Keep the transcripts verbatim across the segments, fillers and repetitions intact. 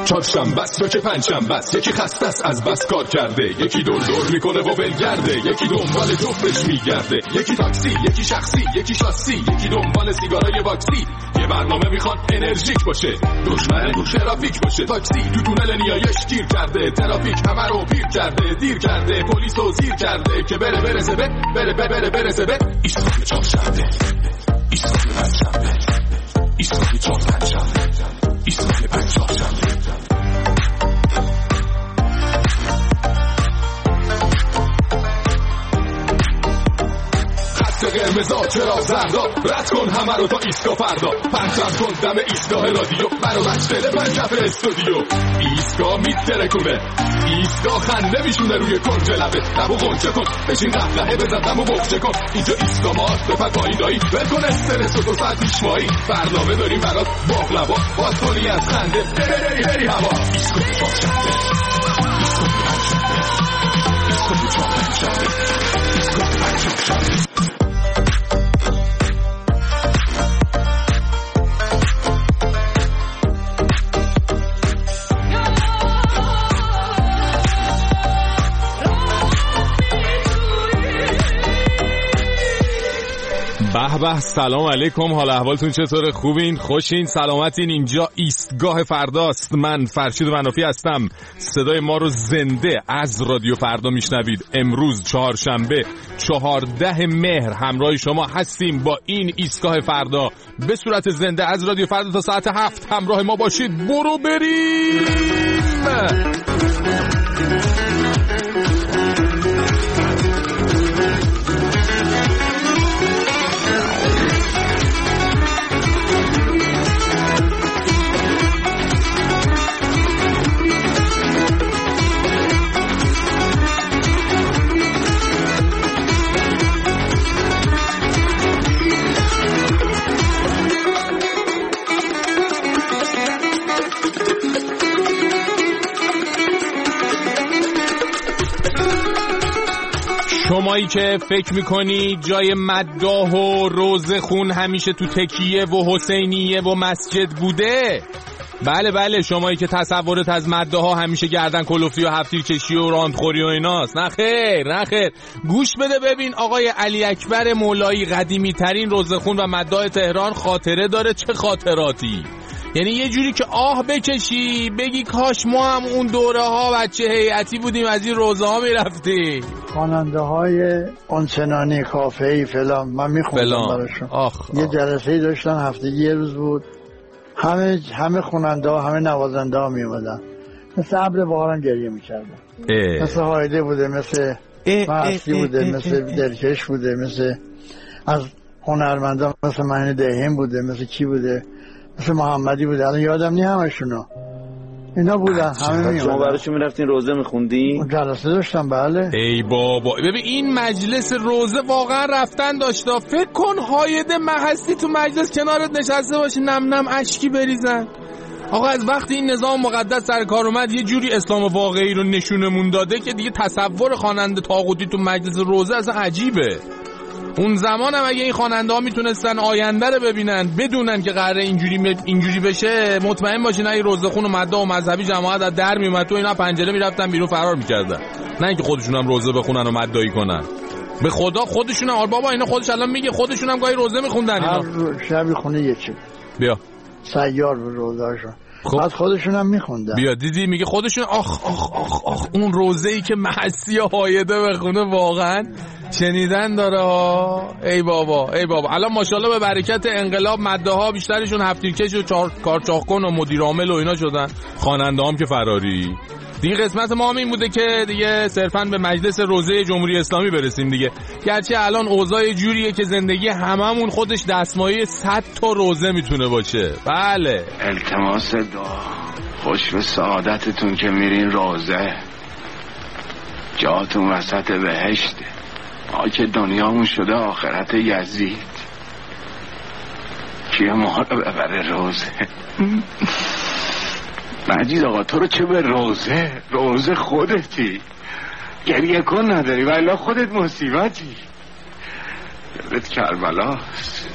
چهارشنبه است یا که پنجشنبه است، یکی خسته است از بس کار کرده، یکی دور دور میکنه و ولگرده، یکی دنبال جفتش میگرده، یکی تاکسی، یکی شخصی، یکی شاسی، یکی دنبال سیگارای واکسی. یه برنامه میخواد انرژیک باشه، دشمن تو ترافیک باشه. تاکسی تو تونل نیایش گیر کرده، ترافیک همه رو پیر کرده، دیر کرده، پلیس رو زیر کرده که بره برسه به بره بره بره برسه به ایستگاه چهارشنبه، ایستگاه پنجشنبه، ایستگاه چهارشنبه، ایستگاه پنجشنبه. قرمزا چرا زردا، رد کن همه رو تا ایستگاه فردا، پرچم کن دم ایستگاه رادیو، برو بچه پنجف استودیو. ایستگاه میترکونه، ایستگاه خنده میشونه روی کنج لبه، لبو غنچه کن، بشین قهقهه بزن دمو بخچه کن. اینجا ایستگاه ماست بپر پایین دایی، ول کن استرس و دو ساعت پیشمایی، برنامه داریم برات باقلوا، باز کنی از خنده بری بری هوا. ایستگاه چهارشنبه، ایستگاه پنجشنبه، ایستگاه چهارشنبه، ایستگاه پنجشنبه. به به، سلام علیکم، حال احوالتون چطوره؟ خوبین؟ خوشین؟ سلامتین؟ اینجا ایستگاه فرداست. من فرشید منافی هستم. صدای ما رو زنده از رادیو فردا میشنوید. امروز چهارشنبه چهارده مهر همراه شما هستیم با این ایستگاه فردا به صورت زنده از رادیو فردا تا ساعت هفت. همراه ما باشید. برو بریم. شمایی که فکر میکنی جای مداح و روزه خون همیشه تو تکیه و حسینیه و مسجد بوده، بله بله، شمایی که تصورت از مداح ها همیشه گردن کلفتی و هفتیر کشی و راندخوری و ایناست، نه خیر نه خیر. گوش بده ببین، آقای علی اکبر مولایی قدیمی ترین روزه خون و مداح تهران خاطره داره. چه خاطراتی؟ یعنی یه جوری که آه بکشی بگی کاش ما هم اون دوره ها بچه هیئتی بودیم از این روزه ها میرفتیم. خواننده های آنچنانی کافه‌ای فلان من میخوندم براشون. آخ یه جلسه‌ای داشتن هفتگی یه روز بود، همه همه خواننده ها همه نوازنده ها میومدن، مثل ابر بهاران گریه میکردن، مثل هایده بوده، مثل معصی بوده، مثل دلکش بوده، مثل از هنرمندان مثل مهین دهیم بوده، مثل کی بوده، مثل محمدی بوده، الان یادم نی همشونو اینا بودن. همه میومدن. شما براشون میرفتین روزه میخوندین؟ جلسه داشتم بله. ای بابا ببین این مجلس روزه واقعا رفتن داشتا. فکر کن هایده محسی تو مجلس کنارت نشسته باشه نم نم اشکی بریزن. آقا از وقتی این نظام مقدس سر کار اومد یه جوری اسلام واقعی رو نشونمون داده که دیگه تصور خواننده طاغوتی تو مجلس روزه اصلا عجیبه. اون زمان هم اگه این خواننده ها میتونستن آینده رو ببینن بدونن که قراره اینجوری اینجوری بشه، مطمئن باشین این روزه خون و مداح و مذهبی جماعت از در میومد تو اینا پنجره میرفتن بیرون فرار میکردن، نه اینکه خودشون هم روزه بخونن و مداحی کنن. به خدا خودشون هم بابا اینا خودش الان میگه خودشون هم گاهی روزه میخوندن. اینا هر شبی خونه یکی بیا سیار به روزهاشون خب بعد خودشون هم میخوندن. بیا دیدی میگه خودشون. آخ آخ آخ آخ اون روزه‌ای که محسی هایده بخونه واقعا شنیدن داره ها. ای بابا ای بابا. الان ماشاءالله به برکت انقلاب مداح‌ها بیشترشون هفتیرکش و کارچاخکن و مدیر عامل و اینا شدن، خواننده هم که فراری. دیگه قسمت ما هم این بوده که دیگه صرفاً به مجلس روزه جمهوری اسلامی برسیم دیگه، گرچه الان اوضاع جوریه که زندگی هممون خودش دستمایه صد تا روزه میتونه باشه. بله التماس دعا، خوش به سعادتتون که میرین روزه، جاتون وسط بهشته، ما که دنیامون شده آخرت یزید، کیه ما رو ببره روزه؟ مجید آقا تو رو چه به روزه؟ روزه خودتی، گریه کن نداری ولی خودت مصیبتی، یادت کربلاست.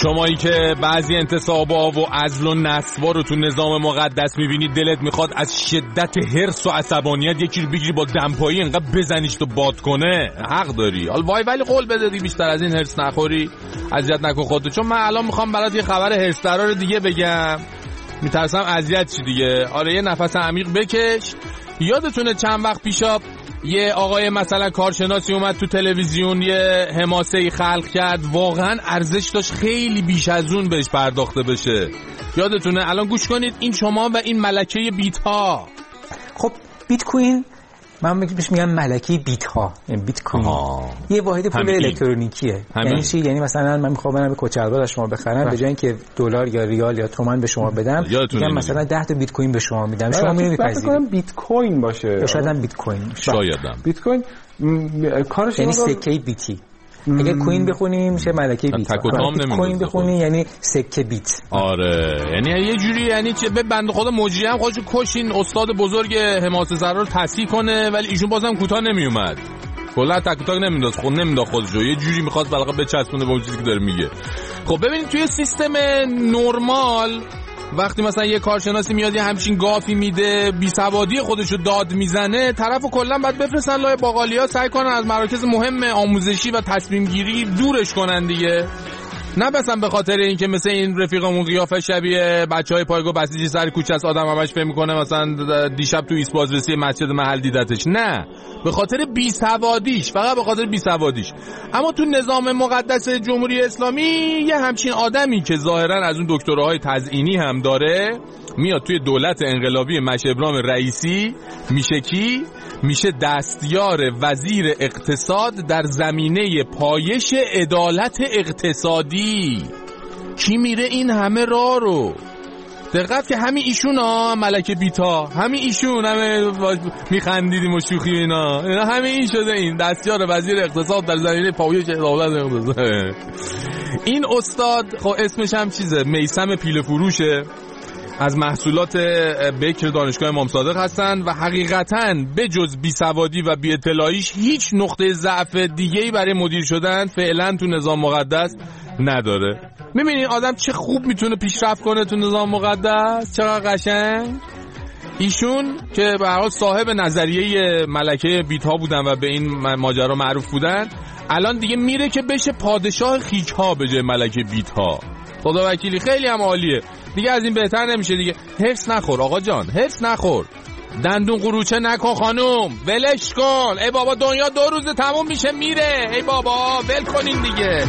شمایی که بعضی انتصابا و عزل و نسوا رو تو نظام مقدس میبینید دلت میخواد از شدت حرص و عصبانیت یکی رو بگیری با دمپایی انقدر بزنیش تو باد کنه. حق داری. حالا وای ولی قول بده دی بیشتر از این حرص نخوری، اذیت نکن خودتو. چون من الان میخوام برات یه خبر حرص درار دیگه بگم، میترسم اذیت چی دیگه. آره یه نفس عمیق بکش. یادتونه چند وقت پیشا یه آقای مثلا کارشناسی اومد تو تلویزیون یه حماسه‌ای خلق کرد، واقعا ارزش داشت خیلی بیش از اون بهش پرداخته بشه. یادتونه؟ الان گوش کنید این شما و این ملکه بیت ها. خب بیت کوین من بهش میگم ملکه بیت ها، یعنی بیت کوین یه واحد پول الکترونیکیه. یعنی چی؟ یعنی مثلا من میخوام برم کوچه‌البار از شما بخرم، به جای اینکه دلار یا ریال یا تومان به شما بدم میگم مثلا ده تا بیت کوین به شما میدم، شما میرید میپذیرید. فکر کنم بیت کوین باشه، شاید هم بیت کوین باشه. شایدم بیت کوین کارش یعنی سکه بیتی. اگه کوین بخونی میشه ملکه بیت. کوین بخونی یعنی سکه بیت. آره یعنی یه جوری یعنی چه به بنده خدا مجری هم خودشو کشین استاد بزرگ حماسه زرا رو تصحیح کنه، ولی ایشون بازم کوتاه نمیومد. کلا تک تک نمینداز، خود نمینداز خودشو، یه جوری میخواست بلقا بچسبونه به اون چیزی که داره میگه. خب ببینید توی سیستم نرمال وقتی مثلا یه کارشناسی میاد یه همچین گافی میده، بی سوادی خودشو داد میزنه، طرفو کلا بعد بفرستن لای باقالیا، سعی کنن از مراکز مهم آموزشی و تصمیم گیری دورش کنن دیگه. نه مثلا به خاطر اینکه مثل این رفیقمون قیافه شبیه بچهای پایگاه بسیجی سر کوچه است، آدم همش فهم میکنه مثلا دیشب تو ایست بازرسی مسجد محل دیدتش. نه، به خاطر بیسوادیش، فقط به خاطر بیسوادیش. اما تو نظام مقدس جمهوری اسلامی یه همچین آدمی که ظاهرا از اون دکتراهای تزیینی هم داره میاد توی دولت انقلابی مشه ابراهیم رئیسی، میشه کی؟ میشه دستیار وزیر اقتصاد در زمینه پایش عدالت اقتصادی. کی میره این همه راه رو؟ دقت که همین ایشون ها ملکه بیتا، همین ایشون همه میخندیدیم و شوخی اینا، همین این شده، این دستیار وزیر اقتصاد در زمینه پایش عدالت اقتصادی. این استاد خب اسمش هم چیزه، میثم پیله فروشه، از محصولات بکر دانشگاه امام صادق هستن و حقیقتاً به جز بیسوادی و بی اطلاعیش هیچ نقطه ضعف دیگه‌ای برای مدیر شدن فعلا تو نظام مقدس نداره. می‌بینین آدم چه خوب میتونه پیشرفت کنه تو نظام مقدس، چقدر قشنگ. ایشون که به هر حال صاحب نظریه ملکه بیت‌ها بودن و به این ماجرا معروف بودن، الان دیگه میره که بشه پادشاه خیک‌ها به جای ملکه بیت‌ها. خدا وکیلی خیلی هم عالیه. دیگه از این بهتر نمیشه دیگه. حرص نخور آقا جان، حرص نخور، دندون قروچه نکن خانوم، ولش کن. ای بابا دنیا دو روزه تموم میشه میره، ای بابا ول کنین دیگه.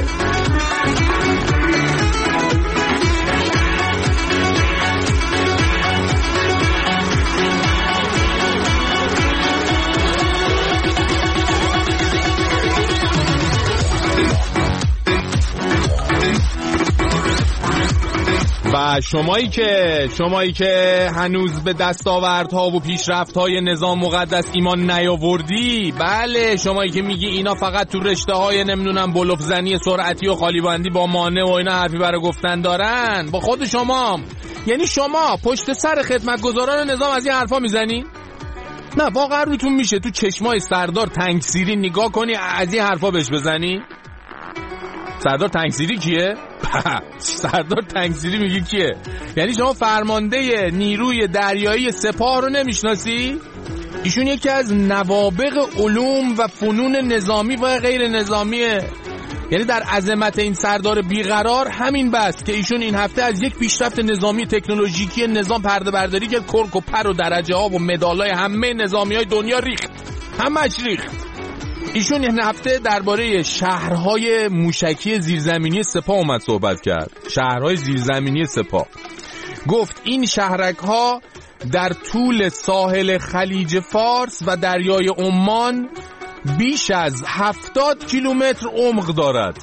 و شمایی که شمایی که هنوز به دستاوردها و پیشرفت‌های نظام مقدس ایمان نیاوردی، بله شمایی که میگی اینا فقط تو رشته‌های نمیدونم بلوف زنی سرعتی و خالی بندی با مانع و اینا حرفی برای گفتن دارن، با خود شما، یعنی شما پشت سر خدمتگزاران نظام از این حرفا میزنی؟ نه واقعا روتون میشه تو چشمای سردار تنگسیری نگاه کنی از این حرفا بهش بزنی؟ سردار تنگسیری کیه؟ سردار تنگسیری میگه کیه؟ یعنی شما فرمانده نیروی دریایی سپاه رو نمیشناسی؟ ایشون یکی از نوابغ علوم و فنون نظامی و غیر نظامیه. یعنی در عظمت این سردار بیقرار همین بس که ایشون این هفته از یک پیشرفت نظامی تکنولوژیکی نظام پرده برداری که کرک و پر و درجه ها و مدالای همه نظامی های دنیا ریخت، همش ریخت. ایشون این هفته درباره شهرهای موشکی زیرزمینی سپاه اومد صحبت کرد. شهرهای زیرزمینی سپاه. گفت این شهرک‌ها در طول ساحل خلیج فارس و دریای عمان بیش از هفتاد کیلومتر عمق دارد.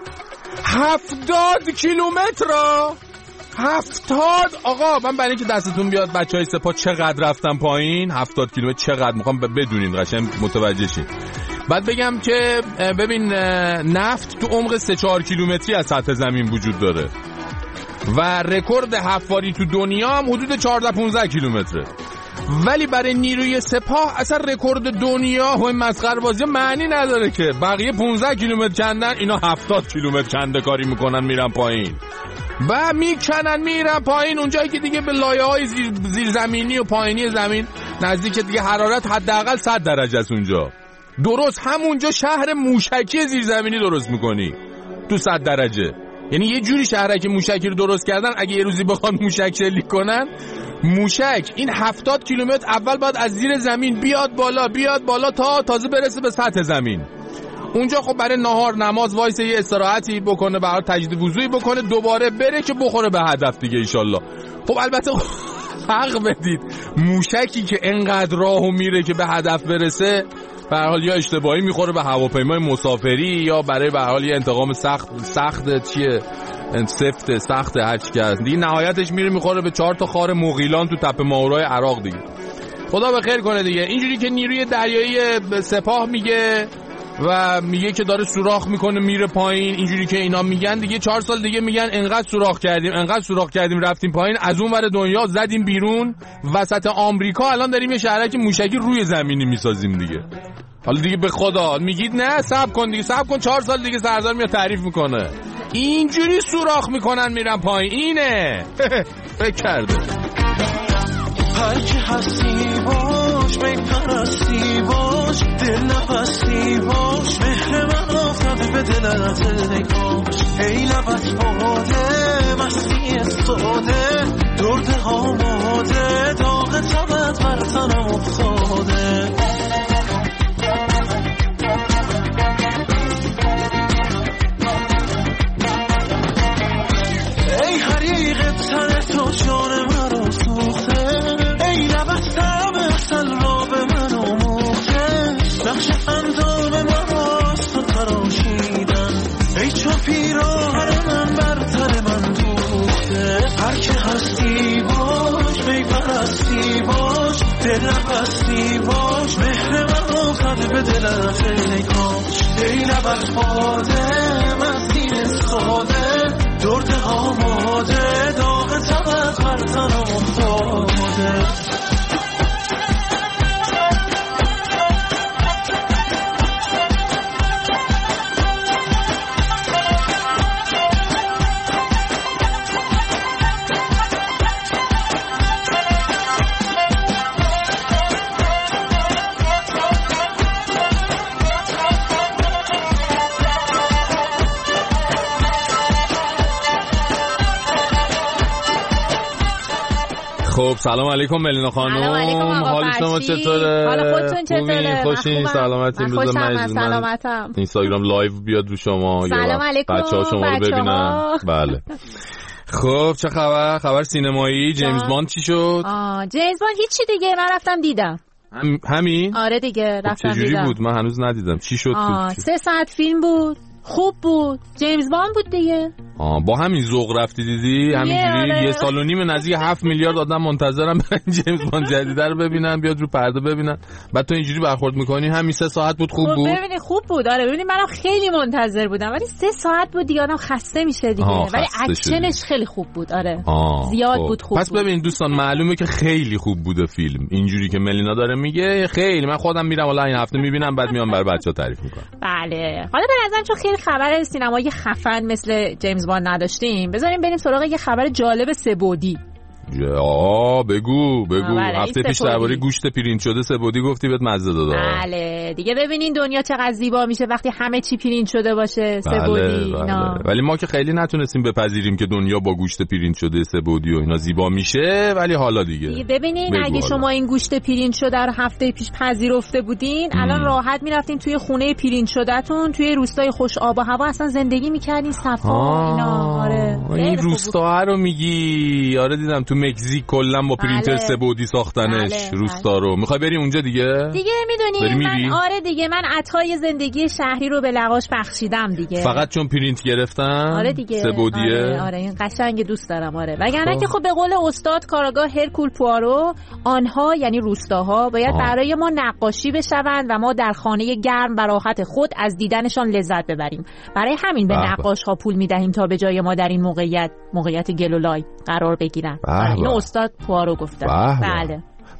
هفتاد کیلومتر را هفتاد آقا من برای اینکه دستتون بیاد بچهای سپاه چقدر رفتن پایین، هفتاد کیلومتر چقدر میخوام بدونین قشنگ متوجه شین. بعد بگم که ببین نفت تو عمق سه چهار کیلومتری از سطح زمین وجود داره و رکورد حفاری تو دنیا هم حدود چهارده پانزده کیلومتره. ولی برای نیروی سپاه اصلا رکورد دنیا و مسخره بازی معنی نداره که بقیه پانزده کیلومتر کندن، اینا هفتاد کیلومتر کنده کاری میکنن میرن پایین و میکنن میرن پایین، اونجایی که دیگه به لایه های زیر, زیر زمینی و پایینی زمین نزدیک دیگه حرارت حداقل صد درجه است اونجا. درست همونجا شهر موشکی زیرزمینی درست میکنی تو صد درجه. یعنی یه جوری شهرک موشکی رو درست کردن اگه یه روزی بخوان موشک شلیک کنن، موشک این هفتاد کیلومتر اول باید از زیر زمین بیاد بالا بیاد بالا تا تازه برسه به سطح زمین. اونجا خب برای نهار نماز وایسه یه استراحتی بکنه، برای تجدید وضوئی بکنه، دوباره بره که بخوره به هدف دیگه انشالله. خب البته حق بدید موشکی که انقدر راهو میره که به هدف برسه به هر حال یا اشتباهی میخوره به هواپیمای مسافری یا برای به هر حال یه انتقام سخت سخت چیه سفت سخت هر چی که هست دیگه، نهایتش میره میخوره به چهار تا خار مغیلان تو تپه ماهورای عراق دیگه. خدا به خیر کنه دیگه. اینجوری که نیروی دریایی سپاه میگه و میگه که داره سوراخ میکنه میره پایین، اینجوری که اینا میگن دیگه چهار سال دیگه میگن انقدر سوراخ کردیم انقدر سوراخ کردیم رفتیم پایین، از اون ور دنیا زدیم بیرون وسط آمریکا، الان داریم یه شهرک موشکی روی زمینی میسازیم دیگه. حالا دیگه به خدا میگید نه صبر کن دیگه صبر کن، چهار سال دیگه سردار میاد تعریف میکنه. اینجوری سوراخ میکنن میرن پایین. اینه فکر کرده هر کی هستی باش، میپرستی باش، دل نفسی باش، مهر من افتاده به دلت نگاش، ای لبت باده مستی ساده، درد آماده داغ تبت بر تنم افتاده. ای حریق تن تو جان مرا سوخته، ای لبت طعم اصل را به من آموخته، نقش اندام من راست و تراشیدن، ای چو پیراهن من بر تن من دوخته. هر که هستی باش، میپرستی باش، دل نبستی باش، مهر من افتاده به دلت نگاش، ای لبت باده مستی ساده، درد آماده داغ تبت بر تنم افتاده. خب سلام علیکم ملینا خانم، حال شما چطوره؟ حال خودتون چطوره؟ خوشین سلامتین؟ روز سلامتم. اینستاگرام لایو بیاد رو شما، سلام علیکم بچه‌ها شما رو ببینن. بله خب چه خبر؟ خبر سینمایی جیمز باند چی شد؟ آه جیمز باند هیچی دیگه، من رفتم دیدم. هم... همین؟ آره دیگه رفتم دیدم. چجوری بود؟ من هنوز ندیدم. چی شد؟ آه سه ساعت فیلم بود، خوب بود، جیمز باند بود دیگه. آه با همین ذوق رفتی دیدی؟ همینجوری آره. یه سال و نیم نزدیک هفت میلیارد آدم منتظرن برای جیمز باند جدیده رو ببینن، بیاد رو پرده ببینن، بعد تو اینجوری برخورد میکنی. همین سه ساعت بود خوب بود. ببینید خوب بود. آره ببینید منم خیلی منتظر بودم ولی سه ساعت بود دیگه آدم خسته میشه دیگه، ولی اکشنش خیلی خوب بود. آره زیاد خوب. بود خوب. پس ببین دوستان معلومه که خیلی خوب بوده فیلم، اینجوری که ملینا داره میگه خیلی. من خودم میرم والا این هفته میبینم بعد میام برای بچه‌ها تعریف میکنم. بله حالا به نظرم چون خیلی خبر سینمایی خفن مثل جیمز باند نداشتیم، بذاریم بریم سراغ یه خبر جالب سه‌بعدی. آه بگو بگو. هفته پیش درباره گوشت پرینت شده سه‌بعدی گفتی بهت مزه داد. بله دیگه ببینین دنیا چقدر زیبا میشه وقتی همه چی پرینت شده باشه. سه‌بعدی بله بله. ولی ما که خیلی نتونستیم بپذیریم که دنیا با گوشت پرینت شده سه‌بعدی و اینا زیبا میشه، ولی حالا دیگه, دیگه ببینین اگه حالا. شما این گوشت پرینت شده رو هفته پیش پذیرفته بودین ام. الان راحت میرفتین توی خونه پرینت شدهتون توی روستای خوش آب و هوا اصلا زندگی میکردین صفا اینا. آره این روستا رو میگی؟ آره دیدم تو مکزیک کلا با پرینتر بله. سه‌بعدی ساختنش بله. روستا رو. میخوای بری اونجا دیگه؟ دیگه میدونی من آره دیگه من عطای زندگی شهری رو به لغاش بخشیدم دیگه. فقط چون پرینت گرفتن؟ آره دیگه سه‌بعدیه. آره, آره این قشنگ دوست دارم. آره وگرنه که خب به قول استاد کاراگاه هرکول پوارو آنها یعنی روستاها باید آه. برای ما نقاشی بشوند و ما در خانه گرم و راحت خود از دیدنشان لذت ببریم. برای همین به نقاش‌ها پول میدهیم تا به جای ما در این موقعیت موقعیت گلولای قرار بگیرن. اینو استاد پوارو گفته. بله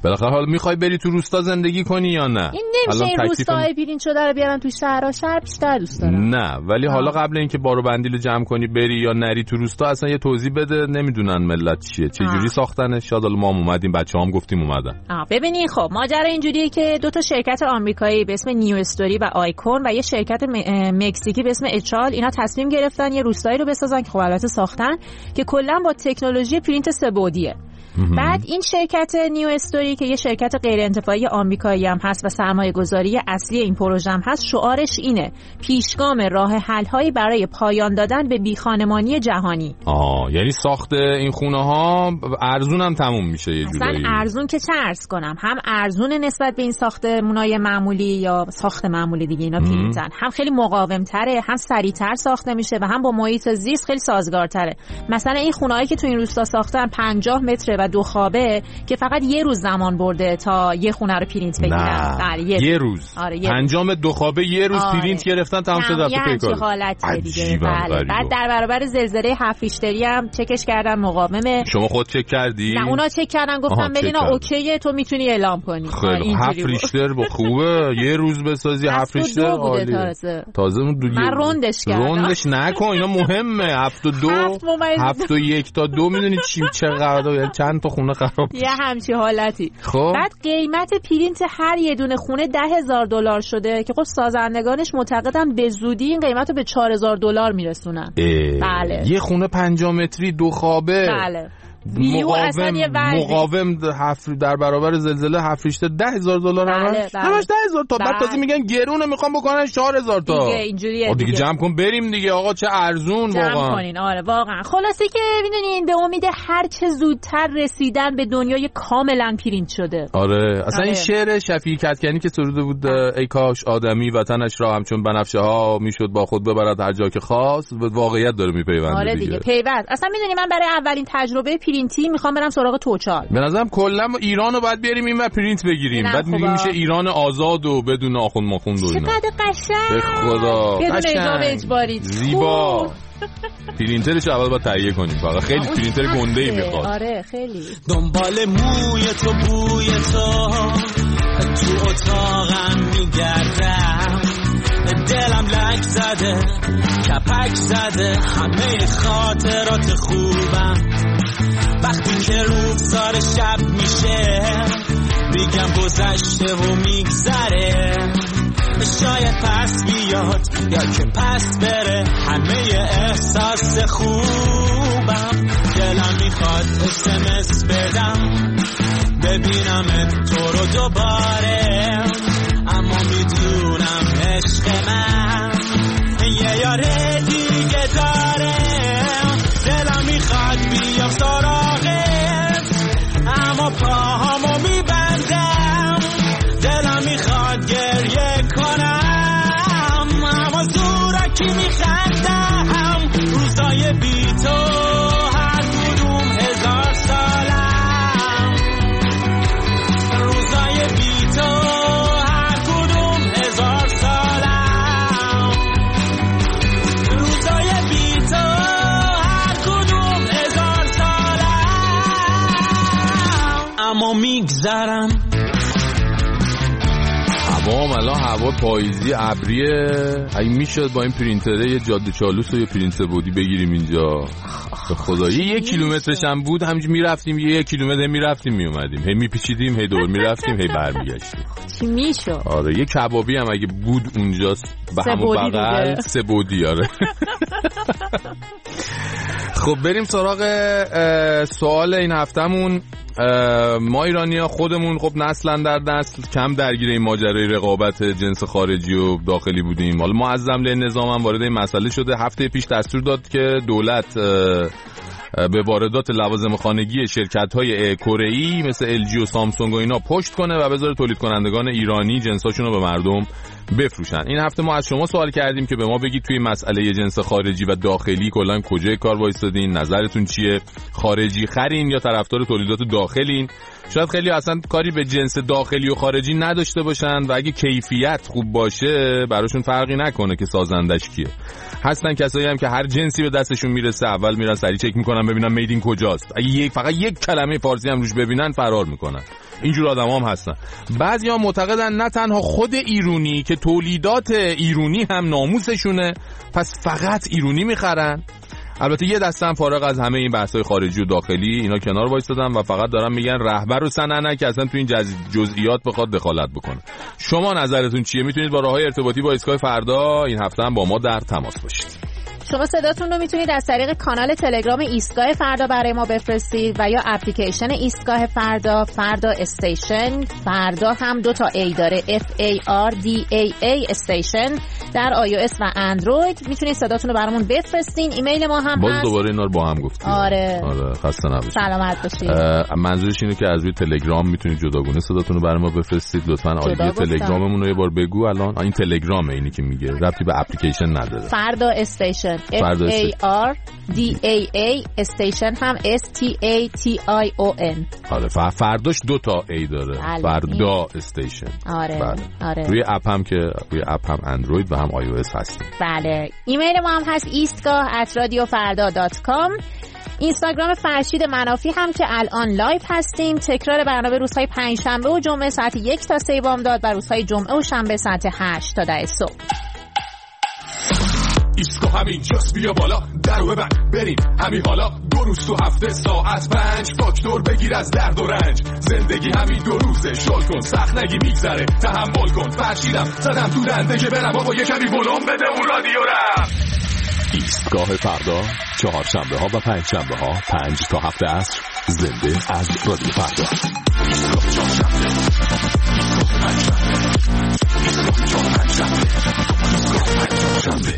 بالاخره حالا میخوای بری تو روستا زندگی کنی یا نه؟ این نمیشه این روستاهای پرینت شده رو بیارن تو شهرها، شهر بیشتر دوست دارم. نه ولی حالا قبل اینکه بارو بندیلو جمع کنی بری یا نری تو روستا اصلا یه توضیح بده، نمیدونن ملت چیه چه جوری ساختنش. شاید ما هم اومدیم بچه‌هام گفتیم اومدن. آ ببینین خب ماجرا اینجوریه که دو تا شرکت آمریکایی به اسم نیو استوری و آیکون و یه شرکت مکزیکی به اسم اچال اینا تصمیم گرفتن یه روستایی رو بسازن که خب البته ساختن که کلا با تکنولوژی پرینت سه‌بعدیه. بعد این شرکت نیو استوری که یه شرکت غیر انتفاعی آمریکایی هم هست و سرمایه گذاری اصلی این پروژه هم هست، شعارش اینه پیشگام راه حل هایی برای پایان دادن به بیخانمانی جهانی. آه یعنی ساخت این خونه ها ارزون هم تموم میشه یه جورایی. اصلا ارزون که چه عرض کنم، هم ارزون نسبت به این ساختمونای معمولی یا ساخت معمولی دیگه اینا پرینتن، هم خیلی مقاوم تره، هم سریعتر ساخته میشه و هم با محیط زیست خیلی سازگارتره. مثلا این خونه‌ای که تو این روستا ساختن پنجاه متر و دو خوابه که فقط یه روز زمان برده تا یه خونه رو پرینت بگیرن. بله یه, یه روز. آره یه پنجام دو خوابه یه روز آره. پرینت گرفتن تمام شد رفت پیکار. حالتیه دیگه. بله. بعد در برابر زلزله هفت ریشتری هم چکش کردن مقاومه. شما خود چک کردی؟ نه اونا چک کردن گفتن ببینا اوکیه تو میتونی اعلام کنی. خیلی هفت ریشتر با خوبه یه روز بسازی هفت ریشتر عالیه. تازه اون دو من روندش کردم. روندش نکن اینا مهمه. هفت و دو هفت و یک تا دو میدونی چی چقدر چند تا خونه خراب یه همچی حالتی. خب بعد قیمت پرینت هر یه دونه خونه ده هزار دلار شده که خب سازندگانش معتقدن به زودی این قیمت رو به چهار هزار دلار میرسونن. بله یه خونه پنجاه متری دو خوابه. بله مقاوم مقاوم هفت در برابر زلزله هفت ریشتر ده هزار دلار همش همش ده هزار تا. بعد تازه میگن گرونه میخوام بکنن چهار هزار تا دیگه. اینجوریه دیگه. جمع کن بریم دیگه آقا چه ارزون جمع واقعا کنین. آره واقعا خلاصه که میدونین به امید هر چه زودتر رسیدن به دنیای کاملا پرینت شده. آره اصلا آره. این شعر شفیع کدکنی که سروده بود ای کاش آدمی وطنش را همچون بنفشه ها میشد با خود ببرد هر جا که خواست، به واقعیت داره میپیونده. آره دیگه پیوند. اصلا میدونی من برای اولین تجربه پرینتی میخوام برم سراغ توچال. به نظرم کلا ایرانو باید بیاریم این و پرینت بگیریم، بعد میگیم میشه ایران آزاد و بدون آخوند ماخوند و اینا. چقدر قشنگ به خدا بدون اجازه اجباری زیبا. پرینترش اول باید تهیه کنیم فقط خیلی پرینتر گنده‌ای میخواد. آره خیلی. دنبال موی تو بوی تو تو اتاقم میگردم، دلم لک زده کپک زده همه خاطرات خوبم. وقتی که روزگار شب میشه میگم گذشته و میگذره، شاید پس بیاد یا که پس بره همه احساس خوبم. دلم میخواد اسمس بدم ببینم تو رو دوباره، اما میدونم عشق من یه یاره دیگه داره. دلم میخواد بیام سراغت اما پاهامو میبندم، دلم میخواد گریه کنم اما زورکی میخندم. روزای بی تو هر کدوم هزار سالم، روزای بی تو هر کدوم هزار سالم، روزای بی تو هر کدوم هزار سالم، اما میگذرم. هوا الان هوا پاییزی ابریه، اگه میشد با این پرینتره یه جاده چالوس و یه پرینت بودی بگیریم اینجا به خدا. یه یک کیلومترش هم بود همینجوری میرفتیم یه یک کیلومتر میرفتیم میومدیم، هی میپیچیدیم هی دور میرفتیم هی برمیگشتیم. چی میشد؟ آره یه کبابی هم اگه بود اونجاست به همون بغل سه بودی. آره خب بریم سراغ سوال این هفتمون. ما ایرانی‌ها خودمون خب نسلا در نسل کم درگیر این ماجرای رقابت جنس خارجی و داخلی بودیم. حالا معظم له نظام هم وارد این مسئله شده. هفته پیش دستور داد که دولت به واردات لوازم خانگی شرکت‌های کره‌ای مثل ال جی و سامسونگ و اینا پشت کنه و بذاره تولید کنندگان ایرانی جنساشون رو به مردم بفروشن. این هفته ما از شما سوال کردیم که به ما بگید توی مسئله جنس خارجی و داخلی کلا کجای کار وایسادین، نظرتون چیه؟ خارجی خرین یا طرفدار تولیدات داخلین؟ شاید خیلی اصلا کاری به جنس داخلی و خارجی نداشته باشن و اگه کیفیت خوب باشه براشون فرقی نکنه که سازندش کیه. هستن کسایی هم که هر جنسی به دستشون میرسه اول میرن سری چک میکنن ببینن میدین کجاست، اگه یک فقط یک کلمه فارسی هم روش ببینن فرار میکنن. اینجور آدما هم هستن. بعضیا معتقدن نه تنها خود ایرانی که تولیدات ایرانی هم ناموسشونه، پس فقط ایرانی میخرن. البته یه دسته هم فارغ از همه این بحث‌های خارجی و داخلی اینا کنار وایسادن و فقط دارن میگن رهبر و سننه که اصلا تو این جزئیات بخواد دخالت بکنه. شما نظرتون چیه؟ میتونید با راههای ارتباطی با ایستگاه فردا این هفته هم با ما در تماس باشید. شما صداتون رو میتونید از طریق کانال تلگرام ایستگاه فردا برای ما بفرستید و یا اپلیکیشن ایستگاه فردا، فردا استیشن. فردا هم دو تا ای داره، اف ای آر دی ای ای استیشن، در آی او اس و اندروید. میتونید صداتون رو برامون بفرستین. ایمیل ما هم باز هست. دوباره اینا رو با هم گفتیم. آره آره خسته نباشید. سلامت باشید. منظورش اینه که از روی تلگرام میتونید جداگونه صداتون رو برای ما بفرستید. لطفاً آیدی تلگراممون رو یه بار بگو. الان این تلگرامه، اینی که میگه ربطی به اپلیکیشن نداره. فردا استیشن اف ای آر دی ای ای استیشن هم اس تی ای تی آی او ان. آره فرداش دو تا ای داره. بله. فردا استیشن. آره. بله. آره. روی اپ هم که روی اپ هم اندروید و هم آی او اس هست. بله. ایمیل ما هم هست ایستگاه ات رادیو فردا دات کام. اینستاگرام فرشید منافی هم که الان لایو هستیم. تکرار برنامه روزهای پنجشنبه و جمعه ساعت یک تا سه بامداد و روزهای جمعه و شنبه ساعت هشت تا ده صبح. ایستگاه همین جاست، بیا بالا درو ببند بریم همین حالا. دو روز تو هفته ساعت پنج، فاکتور بگیر از درد و رنج. زندگی همین دو روزه، شل کن سخت نگی میگذره، تحمل کن. فرشیدم زدم تو دنده که برم بابا یه کمی بلوم بده اون رادیو رم. ایستگاه فردا چهارشنبه ها و پنج شنبه ها پنج تا هفت عصر زنده از رادیو فردا. ایستگاه چهارشنبه، ایستگاه پنجشنبه، ایستگاه چهارشنبه، ایستگاه پنجشنبه.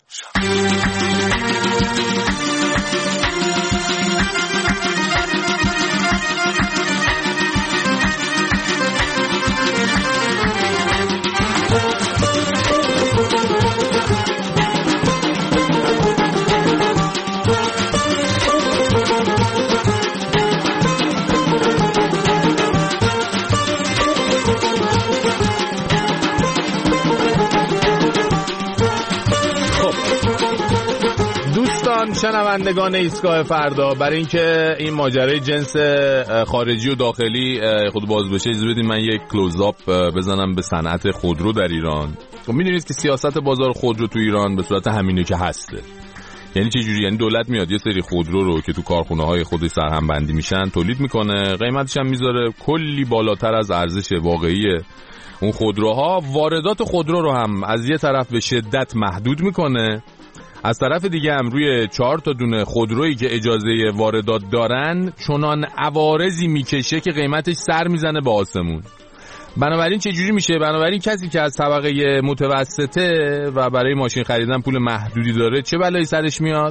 شنوندگان ایستگاه فردا، برای اینکه این ماجرای جنس خارجی و داخلی خود باز بشه اجازه بدید من یک کلوزآپ بزنم به صنعت خودرو در ایران. خب میدونید که سیاست بازار خودرو تو ایران به صورت همینه که هسته. یعنی چه جوری؟ یعنی دولت میاد یه سری خودرو رو که تو کارخونه‌های خودش سرهم بندی میشن تولید میکنه، قیمتش هم میذاره کلی بالاتر از ارزش واقعی اون خودروها. واردات خودرو رو هم از یه طرف به شدت محدود میکنه، از طرف دیگه هم روی چهار تا دونه خودرویی که اجازه واردات دارن چنان عوارضی میکشه که قیمتش سر میزنه به آسمون. بنابراین چه جوری میشه؟ بنابراین کسی که از طبقه متوسطه و برای ماشین خریدن پول محدودی داره چه بلایی سرش میاد؟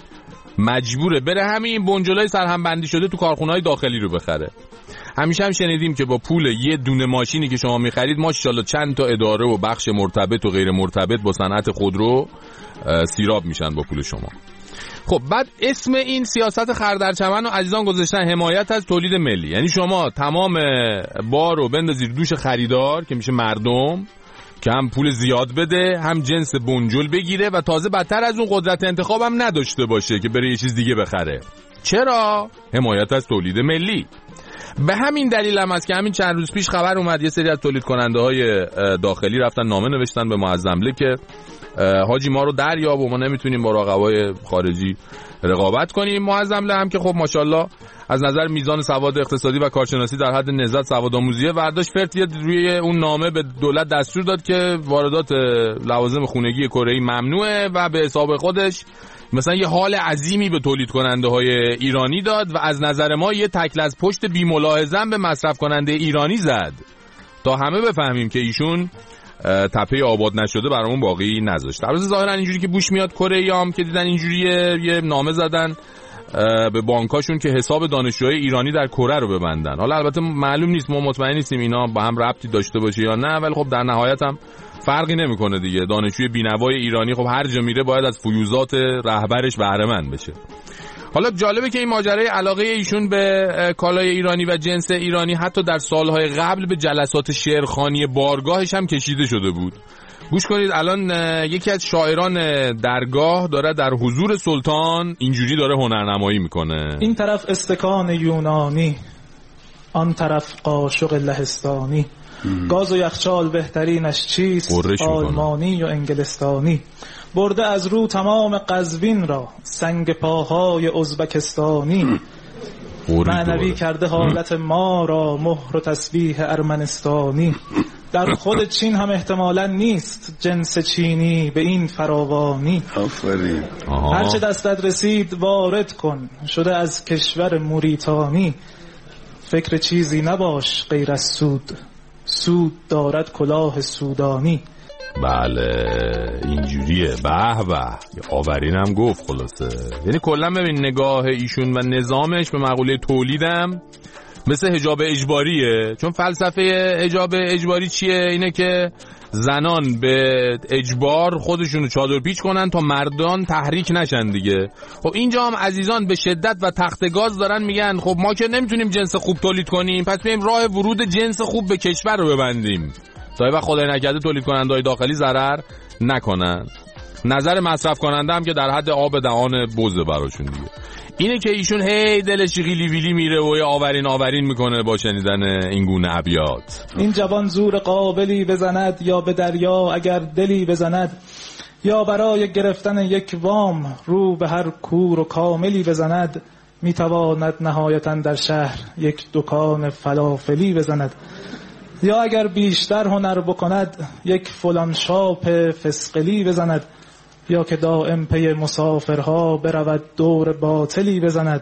مجبوره بره همین بنجلای سرهم بندی شده تو کارخونه‌های داخلی رو بخره. همیشه هم شنیدیم که با پول یه دونه ماشینی که شما میخرید ماشاءالله چند تا اداره و بخش مرتبط و غیر مرتبط با صنعت خودرو سیراب میشن با پول شما. خب بعد اسم این سیاست خر در چمن و عزیزان گذاشتن حمایت از تولید ملی. یعنی شما تمام بار رو بندازید دوش خریدار که میشه مردم، که هم پول زیاد بده هم جنس بنجل بگیره و تازه بدتر از اون قدرت انتخاب هم نداشته باشه که بره یه چیز دیگه بخره. چرا؟ حمایت از تولید ملی. به همین دلیل هم است که همین چند روز پیش خبر اومد یه سری از تولید کننده های داخلی رفتن نامه نوشتن به معظمله که حاجی ما رو دریاب و ما نمیتونیم با رقبای خارجی رقابت کنیم. معظمله هم که خب ماشاءالله از نظر میزان سواد اقتصادی و کارشناسی در حد نهضت سواد آموزیه ورداشت فرد روی اون نامه به دولت دستور داد که واردات لوازم خونگی کره‌ای ممنوعه و به حساب خودش مثلا یه حال عظیمی به تولید کننده های ایرانی داد و از نظر ما یه تکل از پشت بی‌ملاحظه‌ام به مصرف کننده ایرانی زد تا همه بفهمیم که ایشون تپه آباد نشده برامون باقی نذاشت. البته ظاهرا اینجوری که بوش میاد کره‌ایام که دیدن اینجوریه یه نامه زدن به بانکاشون که حساب دانشجوهای ایرانی در کره رو ببندن. حالا البته معلوم نیست، ما مطمئن نیستیم اینا با هم ربطی داشته باشه یا نه، ولی خب در نهایت هم فرقی نمیکنه دیگه. دانشجوی بینوای ایرانی خب هر جا میره باید از فیوزات رهبرش بهره مند بشه. حالا جالبه که این ماجرای علاقه ایشون به کالای ایرانی و جنس ایرانی حتی در سالهای قبل به جلسات شعرخوانی بارگاهش هم کشیده شده بود. گوش کنید الان یکی از شاعران درگاه داره در حضور سلطان اینجوری داره هنرنمایی میکنه. این طرف استکان یونانی، آن طرف قاشق لهستانی. گاز و یخچال بهترینش چیست؟ آلمانی و انگلستانی. برده از رو تمام قزوین را سنگ پاهای ازبکستانی. معنوی کرده حالت ما را مهر و تسبیح ارمنستانی. در خود چین هم احتمالاً نیست جنس چینی به این فراوانی. آفرین. هرچه دستت رسید وارد کن، شده از کشور موریتانی. فکر چیزی نباش غیر از سود، سود دارد کلاه سودانی. بله اینجوریه. به به آورین هم گفت خلاصه. یعنی کلا ببین نگاه ایشون و نظامش به مقوله تولیدم مثل حجاب اجباریه. چون فلسفه حجاب اجباری چیه؟ اینه که زنان به اجبار خودشونو چادر پیچ کنن تا مردان تحریک نشن دیگه. خب اینجا هم عزیزان به شدت و تخت گاز دارن میگن خب ما که نمیتونیم جنس خوب تولید کنیم، پس بریم راه ورود جنس خوب به کشور رو ببندیم تا وقت خدای نکرده تولید کننده‌های داخلی ضرر نکنن. نظر مصرف کننده هم که در حد آب دهان بزه براشون دیگه. اینه که ایشون هی دلش غیلی ویلی میره و آورین آورین میکنه با شنیدن این گونه ابیات. این جوان زور قابلی بزند یا به دریا اگر دلی بزند، یا برای گرفتن یک وام رو به هر کور و کاملی بزند، میتواند نهایتاً در شهر یک دکان فلافلی بزند. یا اگر بیشتر هنر بکند یک فلان شاپ فسقلی بزند، یا که دائم پی مسافرها برود دور باطلی بزند.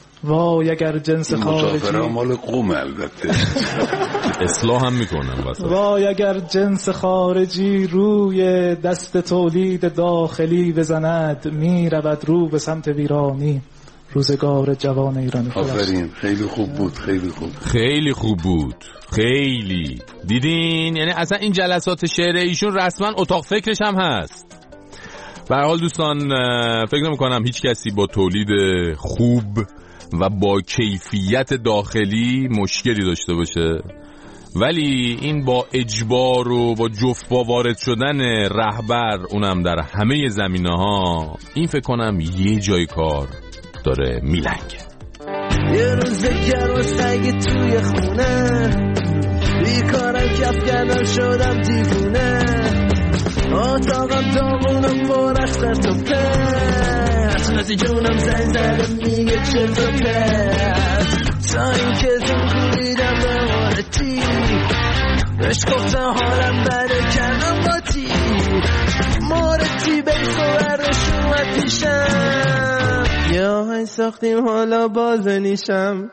وای اگر جنس خارجی، مسافرها مال قوم البته اصلاح هم میکنن واسه. وای اگر جنس خارجی روی دست تولید داخلی بزند، میرود رو به سمت ویرانی روزگار جوان ایرانی. آفرین، خیلی خوب بود، خیلی خوب خیلی خوب بود خیلی. دیدین؟ یعنی اصلا این جلسات شعر ایشون رسما اتاق فکرش هم هست. به هر حال دوستان فکر نمی کنم هیچ کسی با تولید خوب و با کیفیت داخلی مشکلی داشته باشه، ولی این با اجبار و با جفت با وارد شدن رهبر اونم در همه زمینه ها، این فکر کنم یه جای کار داره میلنگه. یه روز گرم سگی توی خونه، بیکارم کف کردم شدم دیوونه، اتاقم داغونم پرش در تو پس، نزی جونم زنگ زده میگه چه تو پس، تا این که زن کوریدم به مارتی، بهش گفتم حالم بده کردم با تی مارتی، بی خورش اومد پیشم، یا های ساختیم حالا باز نیشم،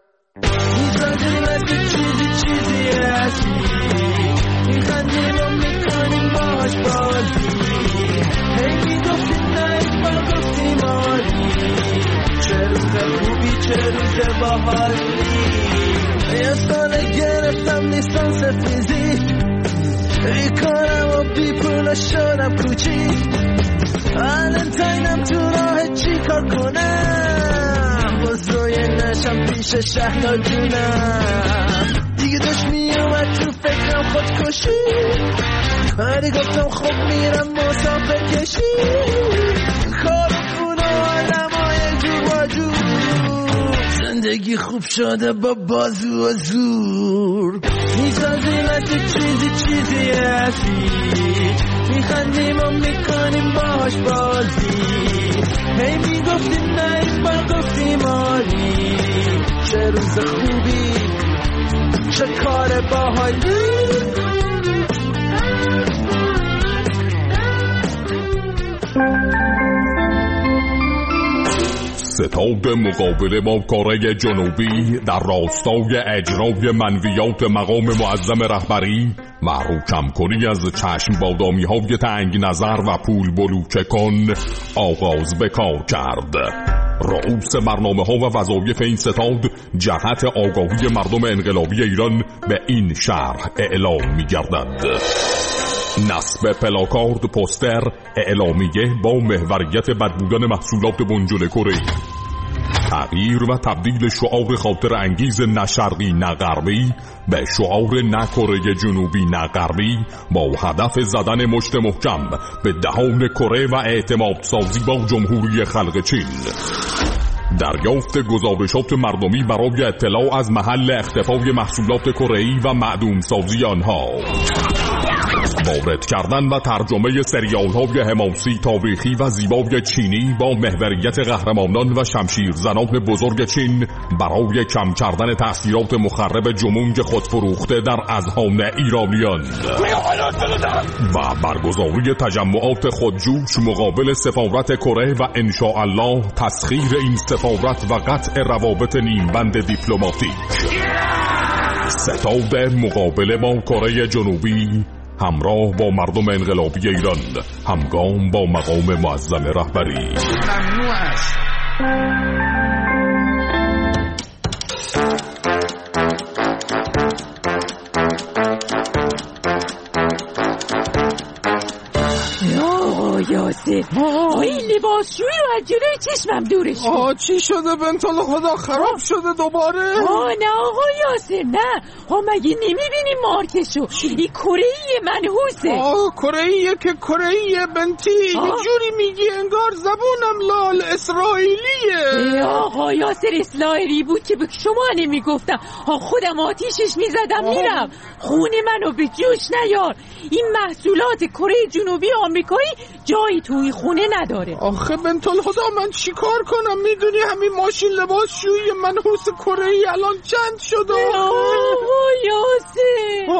میزادیم از چیزی چیزی هستی، میخندیم و میکنیم باش بازی، هی میگفتیم نه این بار گفتیم آلی، چه روز خوبی چه روز باحالی. یه سال گرفتم لیسانس فیزیک، ای کارم و بی پول شدم کوچیک، الانتاینم تو راه چی کار کنم، بزروی نشم پیش شهلا جونم، دیگه داشت می اومد تو فکرم خودکشی، ولی گفتم خب میرم مسافر کشی، کار و پول و آدم های جور با جور، زندگی خوب شده با بازو و زور، میسازیم از چیزی چیزی هستی، میخندیم و میکنیم باش بازی، هی میگفتیم نه این بار گفتیم آلی، چه روز خوبی چه کار باحالی. ستاد مقابله با کره جنوبی در راستای اجرای منویات مقام معظم رهبری، محروم کنی از چشم بادامی های تنگ نظر و پول بلوکه کن آغاز به کار کرد. رئوس برنامه ها و وظایف این ستاد جهت آگاهی مردم انقلابی ایران به این شرح اعلام می گردد: نصب پلاکارد، پوستر، اعلامیه با محوریت بد بودن محصولات بنجل کره، تغییر و تبدیل شعار خاطر انگیز نه شرقی نه غربی به شعار نه کره جنوبی نه غربی، با هدف زدن مشت محکم به دهان کره و اعتماد سازی با جمهوری خلق چین. دریافت گزارشات مردمی برای اطلاع از محل اختفای محصولات کره‌ای و معدوم سازی آنها، وارد کردن و ترجمه سریال‌های حماسی، تاریخی و زیبای چینی با محوریت قهرمانان و شمشیرزنان بزرگ چین برای کم کردن تأثیرات مخرب جمونگ خودفروخته در اذهان ایرانیان و برگزاری تجمعات خودجوش مقابل سفارت کره و انشاءالله تسخیر این سفارت و قطع روابط نیمبند دیپلماتیک. ستاد مقابله با کره جنوبی همراه با مردم انقلابی ایران، همگام با مقام معظم رهبری. ممنوع است. یاسر این لباسشویی رو از جلوی چشمم دورش کن. آه چی شده بنتال خدا؟ خراب شده دوباره؟ آه نه آقا یاسر نه. ها مگه نمیبینی مارکشو؟ این کره‌ای منحوسه. آه کره‌ایه که کره‌ایه بنتی. اینجوری میگی انگار زبونم لال اسرائیلیه. ای آقا یاسر اسرائیلی بود که به شما نمیگفتم. ها خودم آتیشش میزدم میرم. خونه منو به جوش نیار. این محصولات کره جنوبی آمریکایی جایی توی خونه نداره. آخه بنتال خدا من چی کار کنم؟ میدونی همین ماشین لباسشویی منحوس کره‌ای الان چند شده؟ آقا یاسر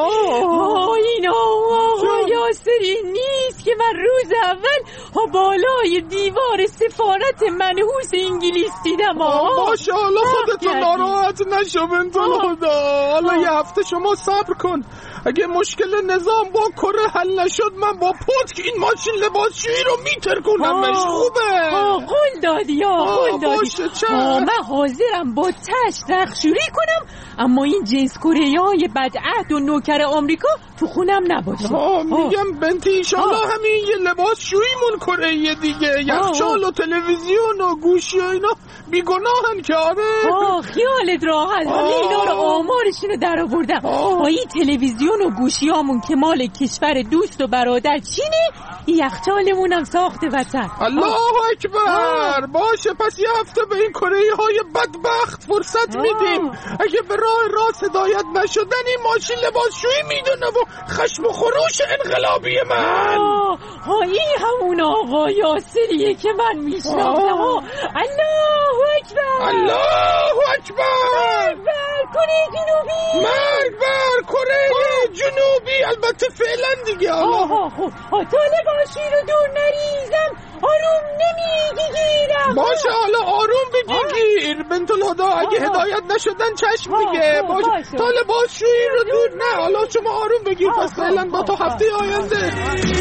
آه این آقا یاسری نیست که من روز اول ها بالای دیوار سفارت منحوس انگلیس دیدم. آه باشه حالا خودتو ناراحت نشو بنتال خدا. حالا یه هفته شما صبر کن. اگه مشکل نظام با کره حل نشد من با پتک این ماشین لباسشویی رو میترکونمش. خوبه؟ آه قول دادی یا قول دادی. آه من حاضرم با تشت رخشوری کنم اما این جنس کره های بدعهد و نوکر آمریکا تو خونم نباشه. آه میگم بنتی ایشالله همین یه لباسشوییمون کره‌ای دیگه. یخچال و تلویزیون و گوشی و اینا بیگناهن که. آره آه خیالت راحت. همه اینا رو آمارشونو در آوردم. آه این تلویزیون و گوشیامون که مال کشور دوست و برادر چینه، یخچالمون هم ساخت وطن. الله اکبر. باشه پس یه هفته به این کره‌ای های بدبخت فرصت میدیم. اگه به راه راست هدایت نشدن این ماشین لباسشویی میدونه و خشم و خروش انقلابی من. ها این همون آقا یاسریه که من میشناختم. الله اکبر الله اکبر. مرگ بر کره جنوبی. مرگ بر کره جنوبی. البته فعلا دیگه. آها خب تا لباسشویی رو دور نریزم آروم نمیگیرم. باشه حالا آروم بگیر بنتال خدا. اگه هدایت نشدن چشم دیگه. باشه تا لباسشویی رو دور نه. حالا شما آروم بگیر. پس فعلا با تا هفته آینده.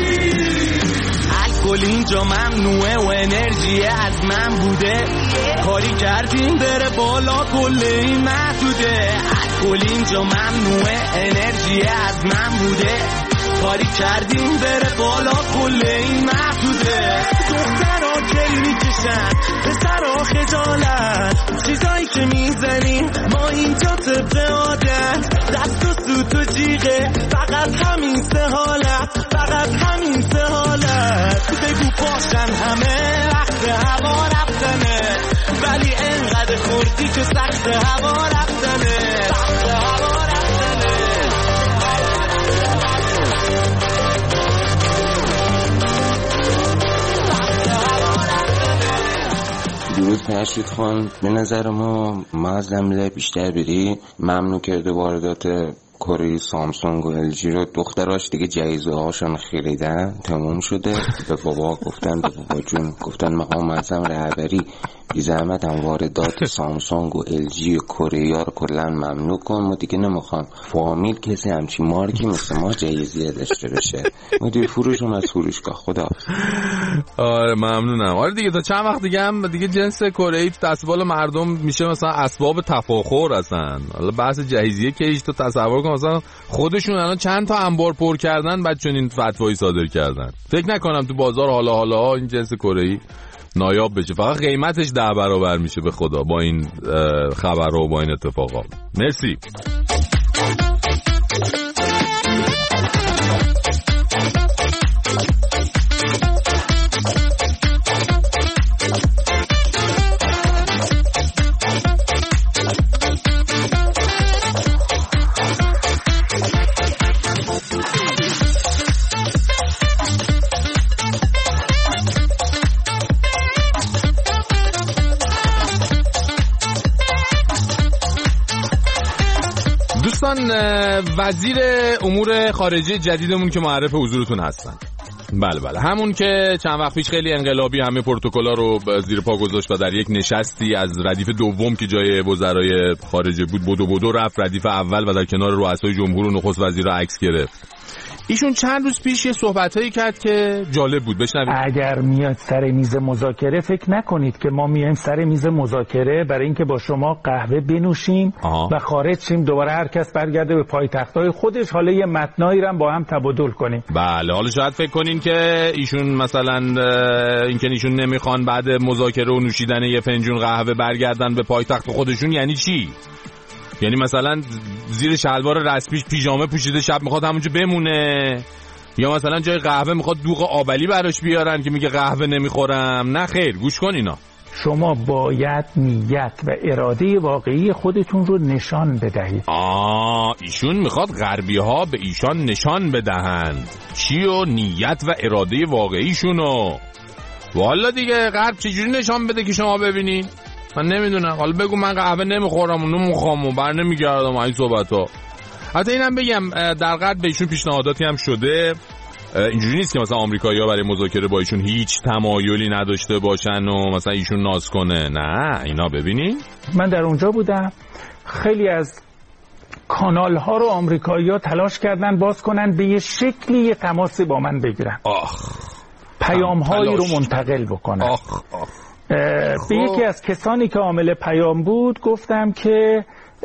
الکل اینجا ممنوعه و انرژی از من بوده. کاری کردیم بره بالا کل این محدوده. الکل اینجا ممنوعه انرژی از من بوده. کاری کردیم بره بالا کل این محدوده. دخترها کلی میکشن پسرها خجالت. چیزایی که میزنیم ما اینجا طبق عادت. دست و سوت و جیغه فقط همین سه حالت. فقط همین سه حالت. بگو پاشن همه وقت هوا رفتنه. ولی انقدر خوردی که سخت هوا رفتنه. سخت هوا رفتنه. درود فرشید خان. به نظر ما ما از زمینه بیشتر بری ممنوع کرده واردات کره سامسونگ و ال جی رو. دختراش دیگه جایزه هاشون خریدن تموم شده. به بابا گفتن به بابا جون گفتن مقام معظم رهبری بی زحمت هم واردات سامسونگ و ال جی و کره ها رو کلا ممنوع کن. ما دیگه نمیخوام فامیل کسی همچین مارکی مثل ما جایزه داشته باشه. مدیر فروشون از فروشگاه. خدا. آره ممنونم. آره دیگه تا چند وقت دیگه هم دیگه جنس کره‌ای دستبال مردم میشه مثلا اسباب تفاخر هستن. حالا بحث جهیزیه که هیچ تو تصور کن مثلا خودشون الان چند تا انبار پر کردن بعد چون این فتوایی صادر کردن. فکر نکنم تو بازار حالا حالا این جنس کره‌ای نایاب بشه. فقط قیمتش ده برابر میشه به خدا با این خبرها و با این اتفاقات. مرسی. دوستان وزیر امور خارجه جدیدمون که معرف حضورتون هستن. بله بله همون که چند وقت پیش خیلی انقلابی همه پروتکل‌ها رو زیر پا گذاشت و در یک نشستی از ردیف دوم که جای وزرای خارجه بود بدو بدو رفت ردیف اول و در کنار رؤسای جمهور و نخست وزیرا عکس گرفت. ایشون چند روز پیش یه صحبتایی کرد که جالب بود، بشنوید. اگر میاد سر میز مذاکره فکر نکنید که ما میایم سر میز مذاکره برای اینکه با شما قهوه بنوشیم آها. و خارج شیم دوباره هر کس برگرده به پایتخت‌های خودش، حالا یه متنایی رو با هم تبادل کنیم. بله حالا شاید فکر کنین که ایشون مثلا اینکه ایشون نمیخوان بعد مذاکره و نوشیدن یه فنجون قهوه برگردن به پایتخت خودشون، یعنی چی؟ یعنی مثلا زیر شلوار رسمیش پیژامه پوشیده شب میخواد همونجا بمونه، یا مثلا جای قهوه میخواد دوغ آبلی براش بیارن که میگه قهوه نمیخورم. نه خیر، گوش کن اینا. شما باید نیت و اراده واقعی خودتون رو نشان بدهید. آه ایشون میخواد غربی ها به ایشان نشان بدهند چی و نیت و اراده واقعیشونو. والا دیگه غرب چجوری نشان بده که شما ببینین؟ من نمیدونم. حالا بگو من قهوه نمیخورم و نمیخوام و بر نمیگردم این صحبت ها. حتی اینم بگم در غرب به ایشون پیشنهاداتی هم شده. اینجوری نیست که مثلا آمریکایی‌ها برای مذاکره با ایشون هیچ تمایلی نداشته باشن و مثلا ایشون ناز کنه. نه اینا ببینین، من در اونجا بودم، خیلی از کانال ها رو آمریکایی‌ها تلاش کردن باز کنن به یه شکلی یه تماسی با من بگیرن، آخ پیام هایی رو منتقل بکنن. آخ آخ به یکی از کسانی که عامل پیام بود گفتم که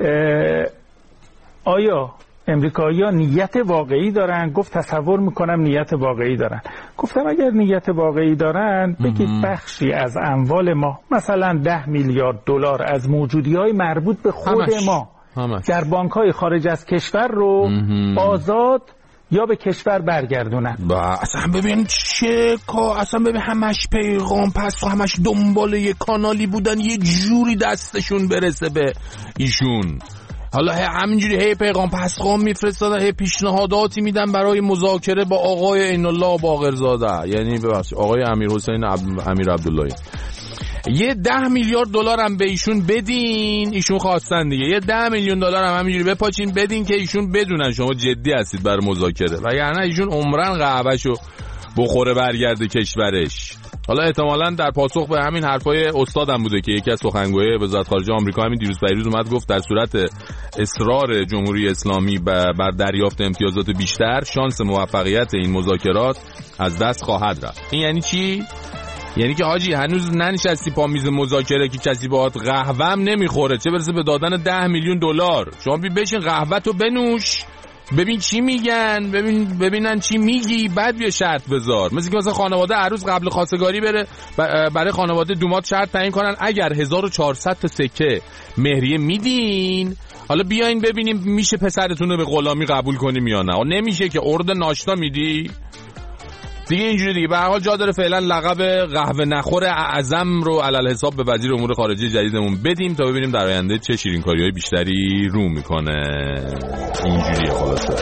آیا امریکایی‌ها نیت واقعی دارن؟ گفت تصور میکنم نیت واقعی دارن. گفتم اگر نیت واقعی دارن بگید بخشی از اموال ما، مثلا ده میلیارد دلار از موجودی‌های مربوط به خود همش. ما همش. در بانک‌های خارج از کشور رو آزاد یا به کشور برگردونن. با اصلا ببین چه کا اصلا ببین همش پیغام پس و همش دنبال یه کانالی بودن یه جوری دستشون برسه به ایشون. حالا همینجوری هی پیغام پسخام میفرستادن، هی پیشنهاداتی میدن برای مذاکره با آقای عین الله باقرزاده، یعنی ببخشید آقای امیر حسین عب... امیر عبداللهی. یه ده میلیارد دلار هم به ایشون بدین، ایشون خواستن دیگه، یه ده میلیون دلار هم همینجوری بپاچین بدین که ایشون بدونن شما جدی هستید برای مذاکره، وگرنه ایشون عمرن قهوه‌شو بخوره برگرده کشورش. حالا احتمالاً در پاسخ به همین حرفای استادم بوده که یکی از سخنگوی وزارت خارجه آمریکا همین دیروز پیروز اومد گفت در صورت اصرار جمهوری اسلامی بر دریافت امتیازات بیشتر شانس موفقیت این مذاکرات از دست خواهد رفت. این یعنی چی؟ یعنی که حاجی هنوز ننشستی پا میز مذاکره که کسی باهات قهوه هم نمیخوره، چه برسه به دادن ده میلیون دلار. شما بی بشین قهوه تو بنوش، ببین چی میگن، ببین ببینن چی میگی، بعد بیا شرط بذار. مثل که مثلا خانواده عروس قبل خواستگاری بره برای خانواده دومات شرط تعیین کنن اگر هزار و چهارصد تا سکه مهریه میدین حالا بیاین ببینیم میشه پسرتون رو به غلامی قبول کنیم یا نه. نمیشه که ارد ناشتا میدی دیگه اینجوری دیگه. به هر حال جا داره فعلا لقب قهوه نخور اعظم رو علل حساب به وزیر امور خارجه جدیدمون بدیم تا ببینیم در آینده چه شیرینکاری‌های بیشتری رو میکنه. اینجوریه خلاصه.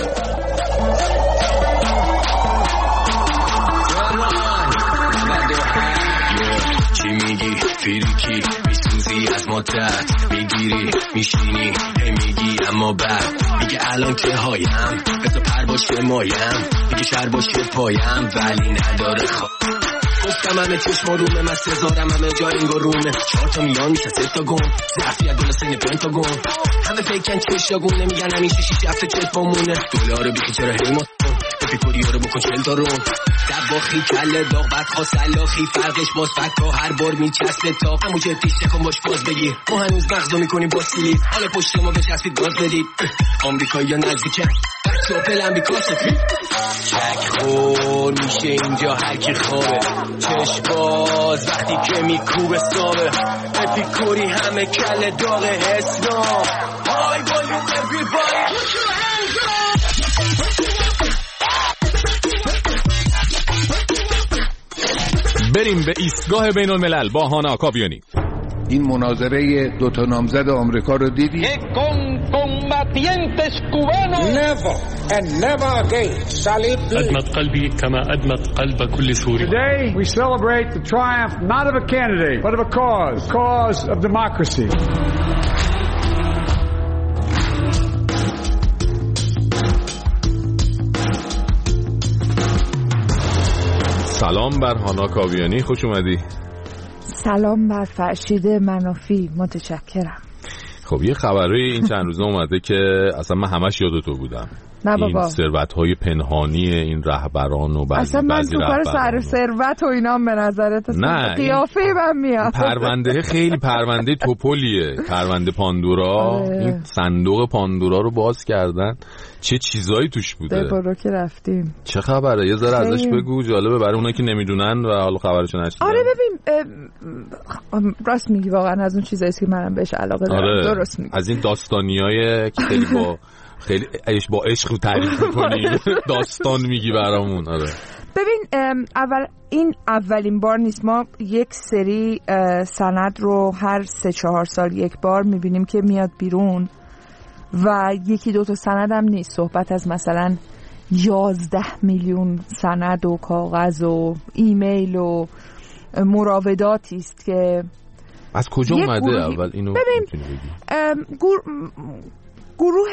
چی میگی فیریکی میسوزی از مدت میگیری میشینی هی میگی اما بعد میگه الان که هایم بذار پر باشه مایم میگه شر باشه پایم ولی نداره خواب. گفتم همه چشم رومه من سزارم همه جا انگار رومه چهار تا میان میشه سه تا گم ظرفیت دل سن پنتا گم همه فیکن چشاگونه میگن همین شیشی هفته چت بامونه دلار بیخی چرا هیمات فکری رو بکن چل تا رو دباخی کله داغ بعد خواست الاخی فرقش باز فکا هر بار میچسبه تا همون جدیش چکن باش باز بگیر ما هنوز مغزو میکنیم با سیلیت حالا پشت ما بچسبید گاز بدید آمریکایی یا نزدیکه بچه ها پلن بیکاسه چک خور میشه اینجا هر کی خوابه چش باز وقتی که میکوبه سابه اپیکوری همه کله داغ اسلام های بالیوم everybody بریم به ایستگاه بین الملل با هانا کاویانی. این مناظره دو تا نامزد آمریکا رو دیدی؟ Never and never again shall it be. أدمت قلبي كما أدمت قلب كل سوري. Today we celebrate the triumph not of a candidate but of a cause, cause of democracy. سلام بر هانا کاویانی، خوش اومدی. سلام بر فرشید منافی، متشکرم. خب یه خبری این چند روزه اومده که اصلا من همش یاد تو بودم. نه بابا. این ثروت‌های پنهانی این رهبران و بعضی اصلا من تو کار سر ثروت و اینا به نظرت نه قیافه من میاد. پرونده خیلی پرونده توپلیه، پرونده پاندورا. این صندوق پاندورا رو باز کردن، چه چیزایی توش بوده. برو که رفتیم. چه خبره؟ یه ذره ازش بگو، جالبه برای اونایی که نمیدونن و حالا خبرشو نشنیدن. آره ببین راست میگی، واقعا از اون چیزایی که منم بهش علاقه دارم. آره. درست میگی. از این داستانیای که خیلی با خیلی ایش با عشق تعریف می‌کنی، داستان میگی برامون. آره ببین اول این اولین بار نیست، ما یک سری سند رو هر سه چهار سال یک بار میبینیم که میاد بیرون و یکی دو تا سند هم نیست، صحبت از مثلا یازده میلیون سند و کاغذ و ایمیل و مراوداتی است که از کجا اومده اول اینو ببین گور... گروه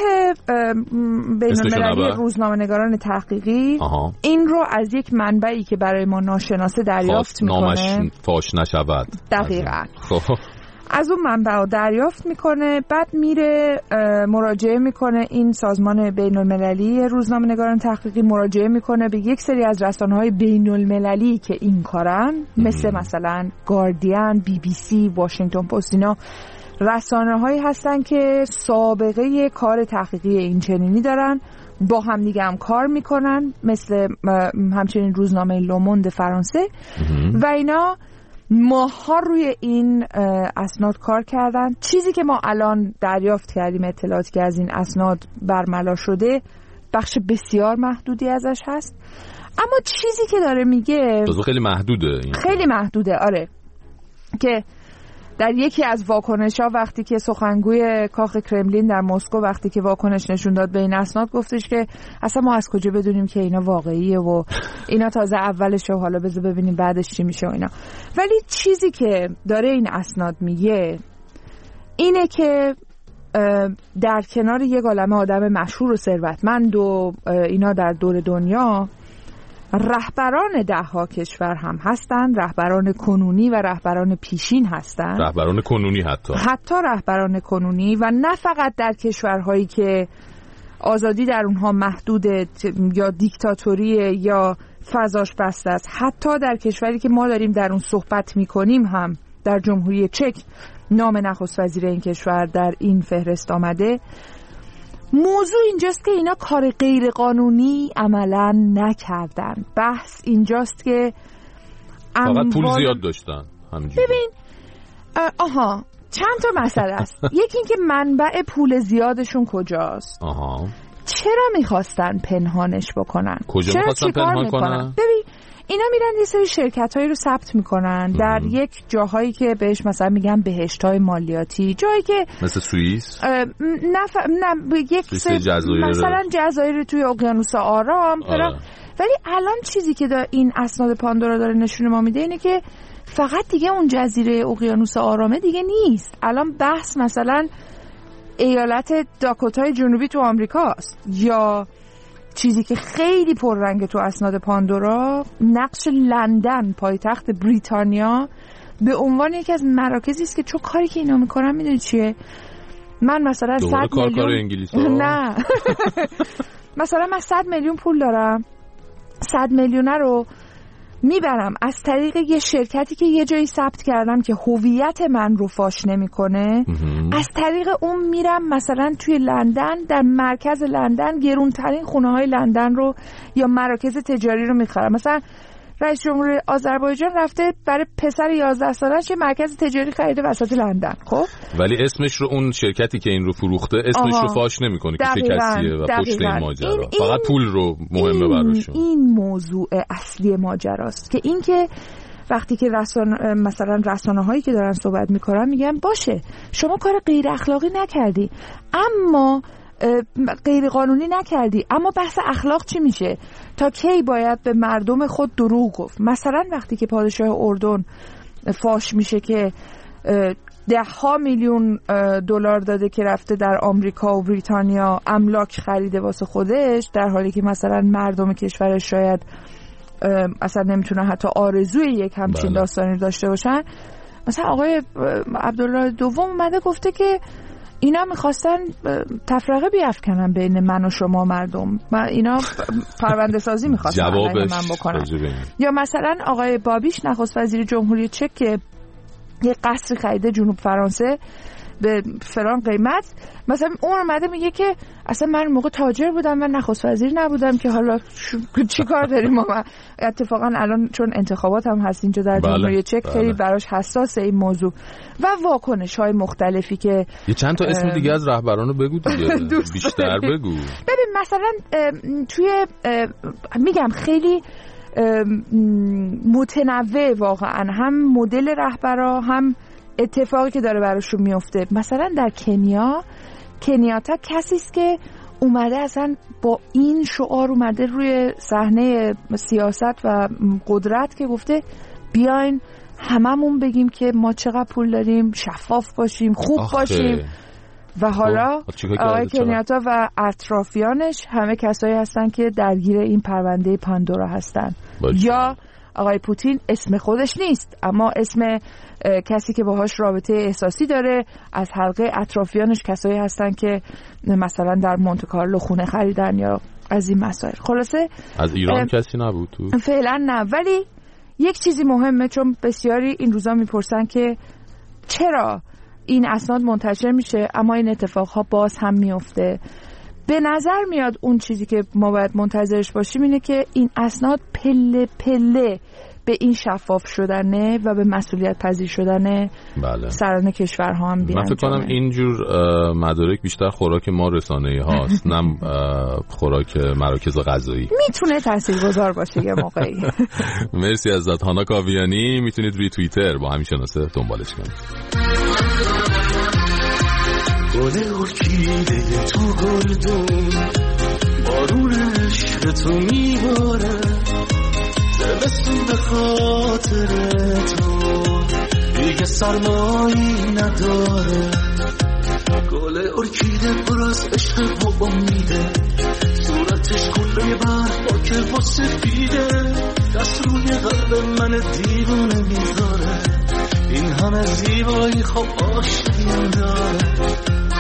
بین‌المللی روزنامه‌نگاران تحقیقی آها. این رو از یک منبعی که برای ما ناشناسه دریافت میکنه، نامش فاش نشود دقیقاً خب از اون منبع رو دریافت میکنه، بعد میره مراجعه میکنه. این سازمان بین‌المللی روزنامه‌نگاران تحقیقی مراجعه میکنه به یک سری از رسانه‌های بین‌المللی که این کارن، مثل مثلا گاردین، بی بی سی، واشنگتن پست. اینا رسانه‌هایی هستن که سابقه کار تحقیقی این چنینی دارن، با هم دیگه هم کار میکنن، مثل همچنین روزنامه لوموند فرانسه و اینا ماها روی این اسناد کار کردن. چیزی که ما الان دریافت کردیم، اطلاعاتی که از این اسناد برملا شده، بخش بسیار محدودی ازش هست، اما چیزی که داره میگه خیلی محدوده این. خیلی محدوده آره، که در یکی از واکنش‌ها وقتی که سخنگوی کاخ کرملین در مسکو وقتی که واکنش نشون داد به این اسناد، گفتش که اصلا ما از کجا بدونیم که اینا واقعیه و اینا تازه اولشه و حالا بذار ببینیم بعدش چی میشه و اینا. ولی چیزی که داره این اسناد میگه اینه که در کنار یک عالمه آدم مشهور و ثروتمند و اینا در دور دنیا، رهبران ده ها کشور هم هستن، رهبران کنونی و رهبران پیشین هستن، رهبران کنونی حتی حتی رهبران کنونی، و نه فقط در کشورهایی که آزادی در اونها محدوده یا دیکتاتوریه یا فضاش بسته است، حتی در کشوری که ما داریم در اون صحبت میکنیم هم، در جمهوری چک نام نخست وزیر این کشور در این فهرست آمده. موضوع اینجاست که اینا کار غیر قانونی عملا نکردن. بحث اینجاست که فقط پول زیاد داشتن همینجوری. ببین آها چند تا مسئله است. یکی این که منبع پول زیادشون کجاست، آها چرا میخواستن پنهانش بکنن، کجا میخواستن پنهان کنن. ببین اینا میرن یه سری شرکت‌هایی رو ثبت میکنن در یک جاهایی که بهش مثلا میگن بهشت‌های مالیاتی، جایی که مثل سوئیس نه ف... نه یک سری جزایر مثلا جزایر توی اقیانوس آرام. ولی الان چیزی که دا این اسناد پاندورا داره نشون ما میده اینه که فقط دیگه اون جزیره اقیانوس آرامه دیگه نیست. الان بحث مثلا ایالت داکوتای جنوبی تو آمریکاست، یا چیزی که خیلی پررنگ تو اسناد پاندورا، نقش لندن پایتخت بریتانیا به عنوان یکی از مراکزی است که چون کاری که اینا میکنن میدونی چیه، من مثلا صد میلیون نه مثلا من صد میلیون پول دارم، صد میلیونه رو میبرم از طریق یه شرکتی که یه جایی ثبت کردم که هویت من رو فاش نمیکنه، از طریق اون میرم مثلا توی لندن، در مرکز لندن گرونترین خونه های لندن رو یا مراکز تجاری رو میخرم. مثلا رئیس جمهور آذربایجان رفته برای پسر یازده سالش یه مرکز تجاری خریده وسط لندن، خب ولی اسمش رو اون شرکتی که این رو فروخته اسمش آها. رو فاش نمیکنه که چه کسیه و پشت این ماجرا، این فقط این پول رو مهمه براشون. این موضوع اصلی ماجراست که این که وقتی که رسانه مثلا رسانه هایی که دارن صحبت میکنن میگن باشه شما کار غیر اخلاقی نکردی اما غیر قانونی نکردی، اما بحث اخلاق چی میشه؟ تا کی باید به مردم خود دروغ گفت؟ مثلا وقتی که پادشاه اردن فاش میشه که ده ها میلیون دلار داده که رفته در آمریکا و بریتانیا املاک خریده واسه خودش، در حالی که مثلا مردم کشورش شاید اصلا نمیتونن حتی آرزوی یک همچین بله. داستانی داشته باشن. مثلا آقای عبدالله دوم اومده گفته که اینا میخواستن تفرقه بیافکنن بین من و شما مردم، من اینا پرونده سازی میخواستن من بکنن. یا مثلا آقای بابیش نخست وزیر جمهوری چک که یه قصر خریده جنوب فرانسه به فلان قیمت، مثلا اون اومده میگه که اصلا من موقع تاجر بودم، من نخست وزیر نبودم که حالا چی کار داریم ما. اتفاقا الان چون انتخابات هم هست اینجا در بله. جمهوری چک بله. خیلی براش حساسه این موضوع و واکنش های مختلفی که یه چند تا اسم دیگه از رهبرانو بگو دیگه بیشتر بگو. ببین مثلا توی میگم خیلی متنوع واقعا، هم مدل رهبرا هم اتفاقی که داره براشون میفته. مثلا در کنیا، کنیاتا کسی است که اومده اصلا با این شعار اومده روی صحنه سیاست و قدرت که گفته بیاین هممون بگیم که ما چقدر پول داریم، شفاف باشیم، خوب آخه. باشیم. و حالا آقای کنیاتا و اطرافیانش همه کسایی هستن که درگیر این پرونده پاندورا هستن. باشه. یا آقای پوتین اسم خودش نیست اما اسم کسی که باهاش رابطه احساسی داره از حلقه اطرافیانش کسایی هستن که مثلا در مونته کارلو خونه خریدن یا از این مسائل. خلاصه از ایران کسی نبود تو؟ فعلا نه، ولی یک چیزی مهمه چون بسیاری این روزا میپرسن که چرا این اسناد منتشر میشه اما این اتفاقها باز هم میفته. به نظر میاد اون چیزی که ما باید منتظرش باشیم اینه که این اسناد پله پله به این شفاف شدنه و به مسئولیت پذیر شدنه بله. سران کشورها هم بیان. من فکر کنم اینجور مدارک بیشتر خوراک ما رسانه‌ای هاست نه خوراک مراکز غذایی. میتونه تاثیرگذار باشه یه موقعی. مرسی ازت هانا کاویانی. میتونید روی توییتر با همین شناسه دنبالش کنید. گل ارکیده تو گلدون بارون عشق تو میباره، زمستون به خاطر تو دیگه سرمایی نداره. گل ارکیده پر از عشق و امیده، صورتش کله برف با که و سفیده، دست روی قلب من دیوونه میذاره، این همه زیبایی خب عاشقیم داره.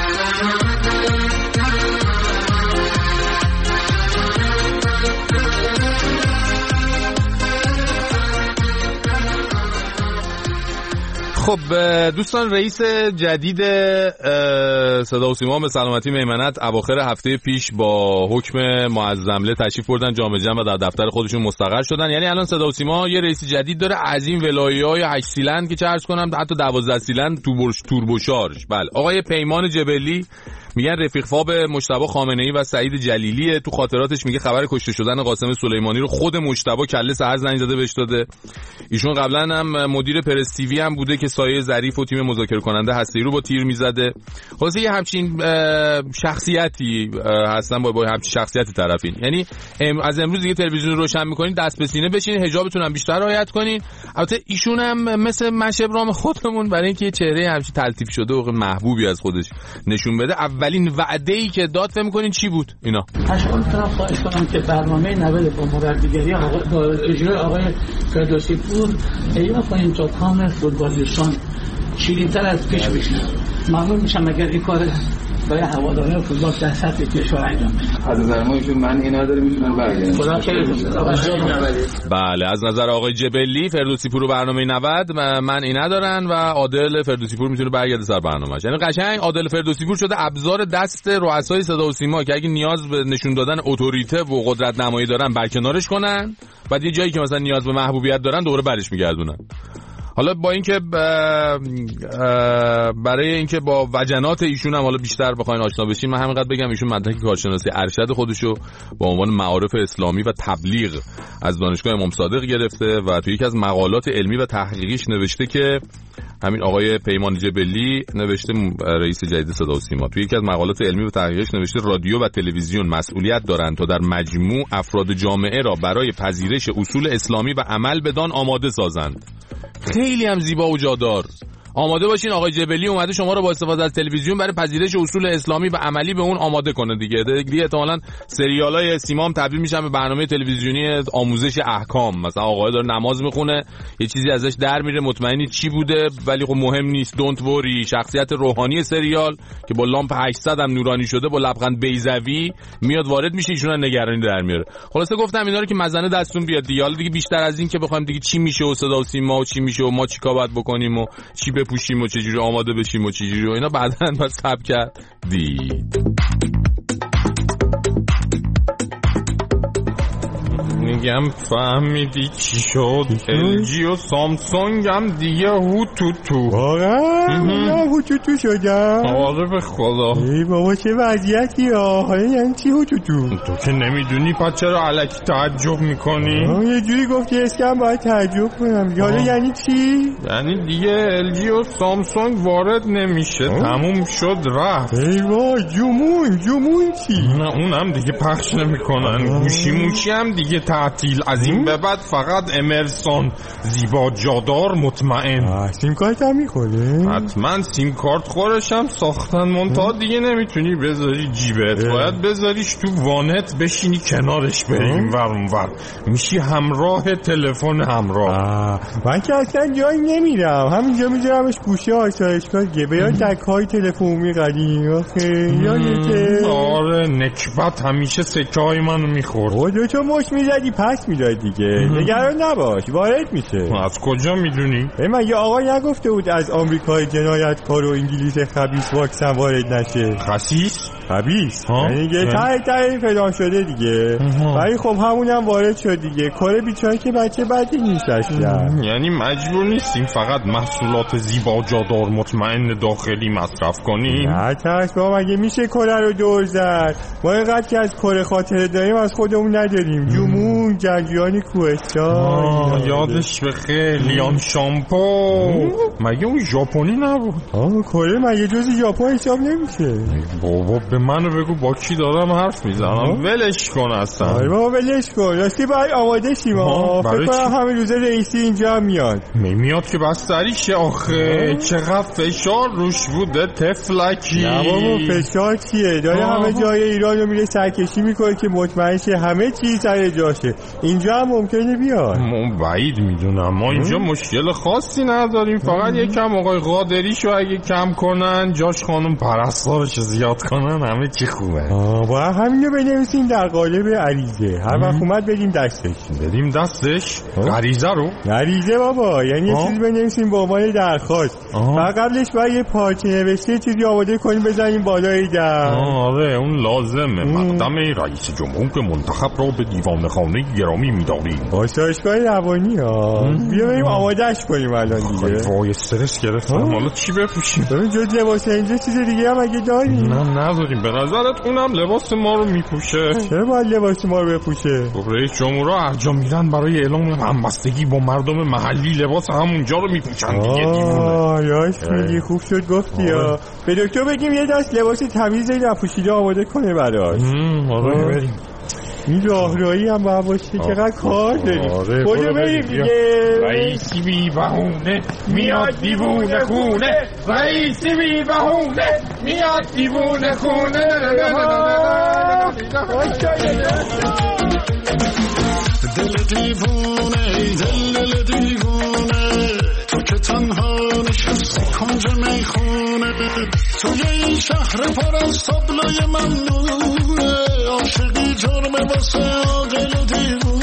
خب دوستان، رئیس جدید صدا و سیما به سلامتی میمنت اواخر هفته پیش با حکم معظمله تشریف بردن جام جم و در دفتر خودشون مستقر شدن. یعنی الان صدا و سیما یه رئیس جدید داره از این ولایه‌های هشت سیلند که چه عرض کنم حتی دوازده سیلند تو برش توربو شارژ. بله آقای پیمان جبلی میگن رفیق فاب مجتبی خامنه‌ای و سعید جلیلیه. تو خاطراتش میگه خبر کشته شدن قاسم سلیمانی رو خود مجتبی کله سحر زنگ زده بهش داده. ایشون قبلا هم مدیر پرس تیوی هم بوده که سایه ظریف و تیم مذاکره کننده هستی رو با تیر میزده. خلاصه یه همچین شخصیتی هستن، با با همچین شخصیتی طرفین. یعنی از امروز دیگه تلویزیون روشن می‌کنین دست به سینه بشین، حجابتون هم بیشتر رعایت کنین. البته ایشون هم مثل مشبرام خودمون برای اینکه چهره همچین تلطیف شده و محبوبی از خودش نشون بده، اولین وعده‌ای که داد فهم کنین چی بود اینا؟ اشکال طرف خواهش کنم که برنامه نود با مربیگری با اجرای آقای فردوسی پور اینا کنیم تا کام فوتبالیستان شیرین‌تر از پیش بشه. ممنون میشم اگر این کار برای هواداران فوتبال در سطح کشور انجام بشه. از نظر ما ایشون من اینا داره میتونن برگردن. خدا خیرتون بده. بله از نظر آقای جبلی فردوسی پور برنامه نود من اینا دارن و عادل فردوسی پور میتونه برگرده سر برنامه‌اش. یعنی قشنگ عادل فردوسی پور شده ابزار دست رؤسای صدا و سیما که اگه نیاز به نشون دادن اتوریته و قدرت نمایی دارن برکنارش کنن، بعد یه جایی که مثلا نیاز به محبوبیت دارن دوره برش میگردونن. حالا با اینکه برای اینکه با وجنات ایشون هم حالا بیشتر بخواین آشنا بشین، من همینقدر بگم ایشون مدرک کارشناسی ارشد خودشو با عنوان معارف اسلامی و تبلیغ از دانشگاه امام صادق گرفته و توی یکی از مقالات علمی و تحقیقیش نوشته که همین آقای پیمان جبلی نوشته، رئیس جدید صدا و سیما توی یکی از مقالات علمی و تحقیقیش نوشته رادیو و تلویزیون مسئولیت دارند تا در مجموع افراد جامعه را برای پذیرش اصول اسلامی و عمل بدان آماده سازند. خیلی هم زیبا و جادار. آماده باشین آقای جبلی اومده شما رو با استفاده از تلویزیون برای پذیرش اصول اسلامی و عملی به اون آماده کنه دیگه. دیگه احتمالاً سریالای سیمام تبدیل میشن به برنامه تلویزیونی آموزش احکام. مثلا آقای داره نماز میخونه، یه چیزی ازش در میره، مطمئنی چی بوده ولی خب مهم نیست، دونت وری. شخصیت روحانی سریال که با لامپ هشتصد هم نورانی شده با لبخند بیضوی میاد وارد میشه، ایشون نگرانی در میاره. خلاصه گفتم اینا رو که مزنه دستون بیاد دیگه. حالا دیگه بیشتر از این که بخوایم دیگه چی میشه و صدا و سیما و چی میشه و ما چیکار باید بکنیم و چی بپوشیم و چه جوری آماده بشیم و چه جوری و اینا بعداً باید صبر کرد دید. میگم فهمیدی چی شد؟ ال جی و سامسونگ هم دیگه هو تو تو. واقعا؟ هو تو تو شدم؟ آره به خدا. ای بابا چه وضعیتی ها؟ حالا یعنی چی هو تو تو؟ تو که نمیدونی پس چرا الکی تعجب میکنی؟ یه جوری گفتی اسکم باید تعجب کنم. حالا یعنی چی؟ یعنی دیگه ال جی و سامسونگ وارد نمیشه، تموم شد رفت. ای وای جمون جمون چی؟ نه اونم دیگه پخش نمیکنن. گوشی موشی هم دیگه تعطیل. از این به بعد فقط امرسون زیبا جادار مطمئن. سیم کارت هم میخوره؟ حتما سیم کارت خورش هم ساختن، منتها دیگه نمیتونی بذاری جیبت، باید بذاریش تو وانت بشینی کنارش بریم ور اون ور، میشی همراه تلفن همراه. من که اصلا جایی نمیرم، همینجا میذارمش گوشه آسایشگاه گبه یا دکهای تلفنی قدیم. آخه یادته؟ آره نکبت همیشه سکه های منو میخورد. دو تا مش میزدی پس میداد دیگه. نگران نباش وارد میشه. از کجا میدونی؟ من یه آقای نگفته بود از آمریکای جنایتکار و انگلیس خبیث واکسن وارد نشه؟ خسیس؟ خبیث یعنی یه تایی تایی فلان شده دیگه، ولی خب همونم وارد شد دیگه. کره بیچاره که بچه بدی نیست اصلا. یعنی مجبور نیستیم فقط محصولات زیبا جادار مطمئن داخلی مصرف کنیم؟ نه ترس با مگه میشه کره رو دور زد؟ ما اینقدر که از کره خاطره داریم از خودمون نداریم. جمون جنگیان کوهستان یادش بخیر، لیان شامپو. مگه اون ژاپنی نبود؟ آه کره مگه جز ژاپن حساب نمیشه؟ بابا به منو بگو با کی دارم حرف میزنم. ولش کن اصلا. آره بابا ولش کن. راستی باید آماده شیم. فکر کنم همین روزه رئیسی اینجا میاد. میاد که بستریشه آخه. چقدر فشار روش بوده تفلکی. نه بابا فشار چیه؟ داره همه جای ایران رو میره سرکشی میکنه که مطمئن شه همه چیز سر جاشه. اینجا هم ممکنه بیاد. من بعید میدونم. ما اینجا مشکل خاصی نداریم، فقط یکم آقای قادریشو اگه کم کنن، جاش خانم پرستارش زیاد کنن، همه چی خوبه. با همینو بنویسیم در قالب عریضه، هر وقت اومد بدیم دستش. بدیم دستش؟ غریزه رو؟ غریزه بابا، یعنی یه چیز بنویسیم با عنوان درخواست. فقط قبلش باید یه پارچه نوشته چیزی آماده کنیم بزنیم بالای در. آره اون لازمه. مقدم رئیس جمهور که منتخب رو به دیوان خانه گرامی می‌داریم. آسایشگاه روانی ها. بیا بریم آمادهش کنیم الان دیگه. وای استرس گرفتم. حالا چی بپوشیم؟ ببین جز لباس اینجا چیز دیگه هم اگه داریم؟ نه نداریم. به نظرت اونم لباس ما رو میپوشه؟ چرا باید لباس ما رو بپوشه؟ رئیس جمهورها هر جا میرن برای اعلام همبستگی با مردم محلی لباس همونجا رو میپوشن دیگه. دیوونه. یاش خیلی خوب شد گفتی ها. به دکتر بگیم یه دست لباس تمیز نپوشیده آماده کنه براش. آره بریم. این راهرویی هم باید باشه. چقدر کار داریم. آره خودو بریم دیگه. رئیسی بی بهونه میاد دیوونه خونه. رئیسی بی بهونه میاد دیوونه خونه. دل دیوونه دل دیوونه تو که تنها نشستی کنج میخونه توی این شهر پر از تابلوی ممنوعه عاشقی جرم واسه عاقل و دیوونه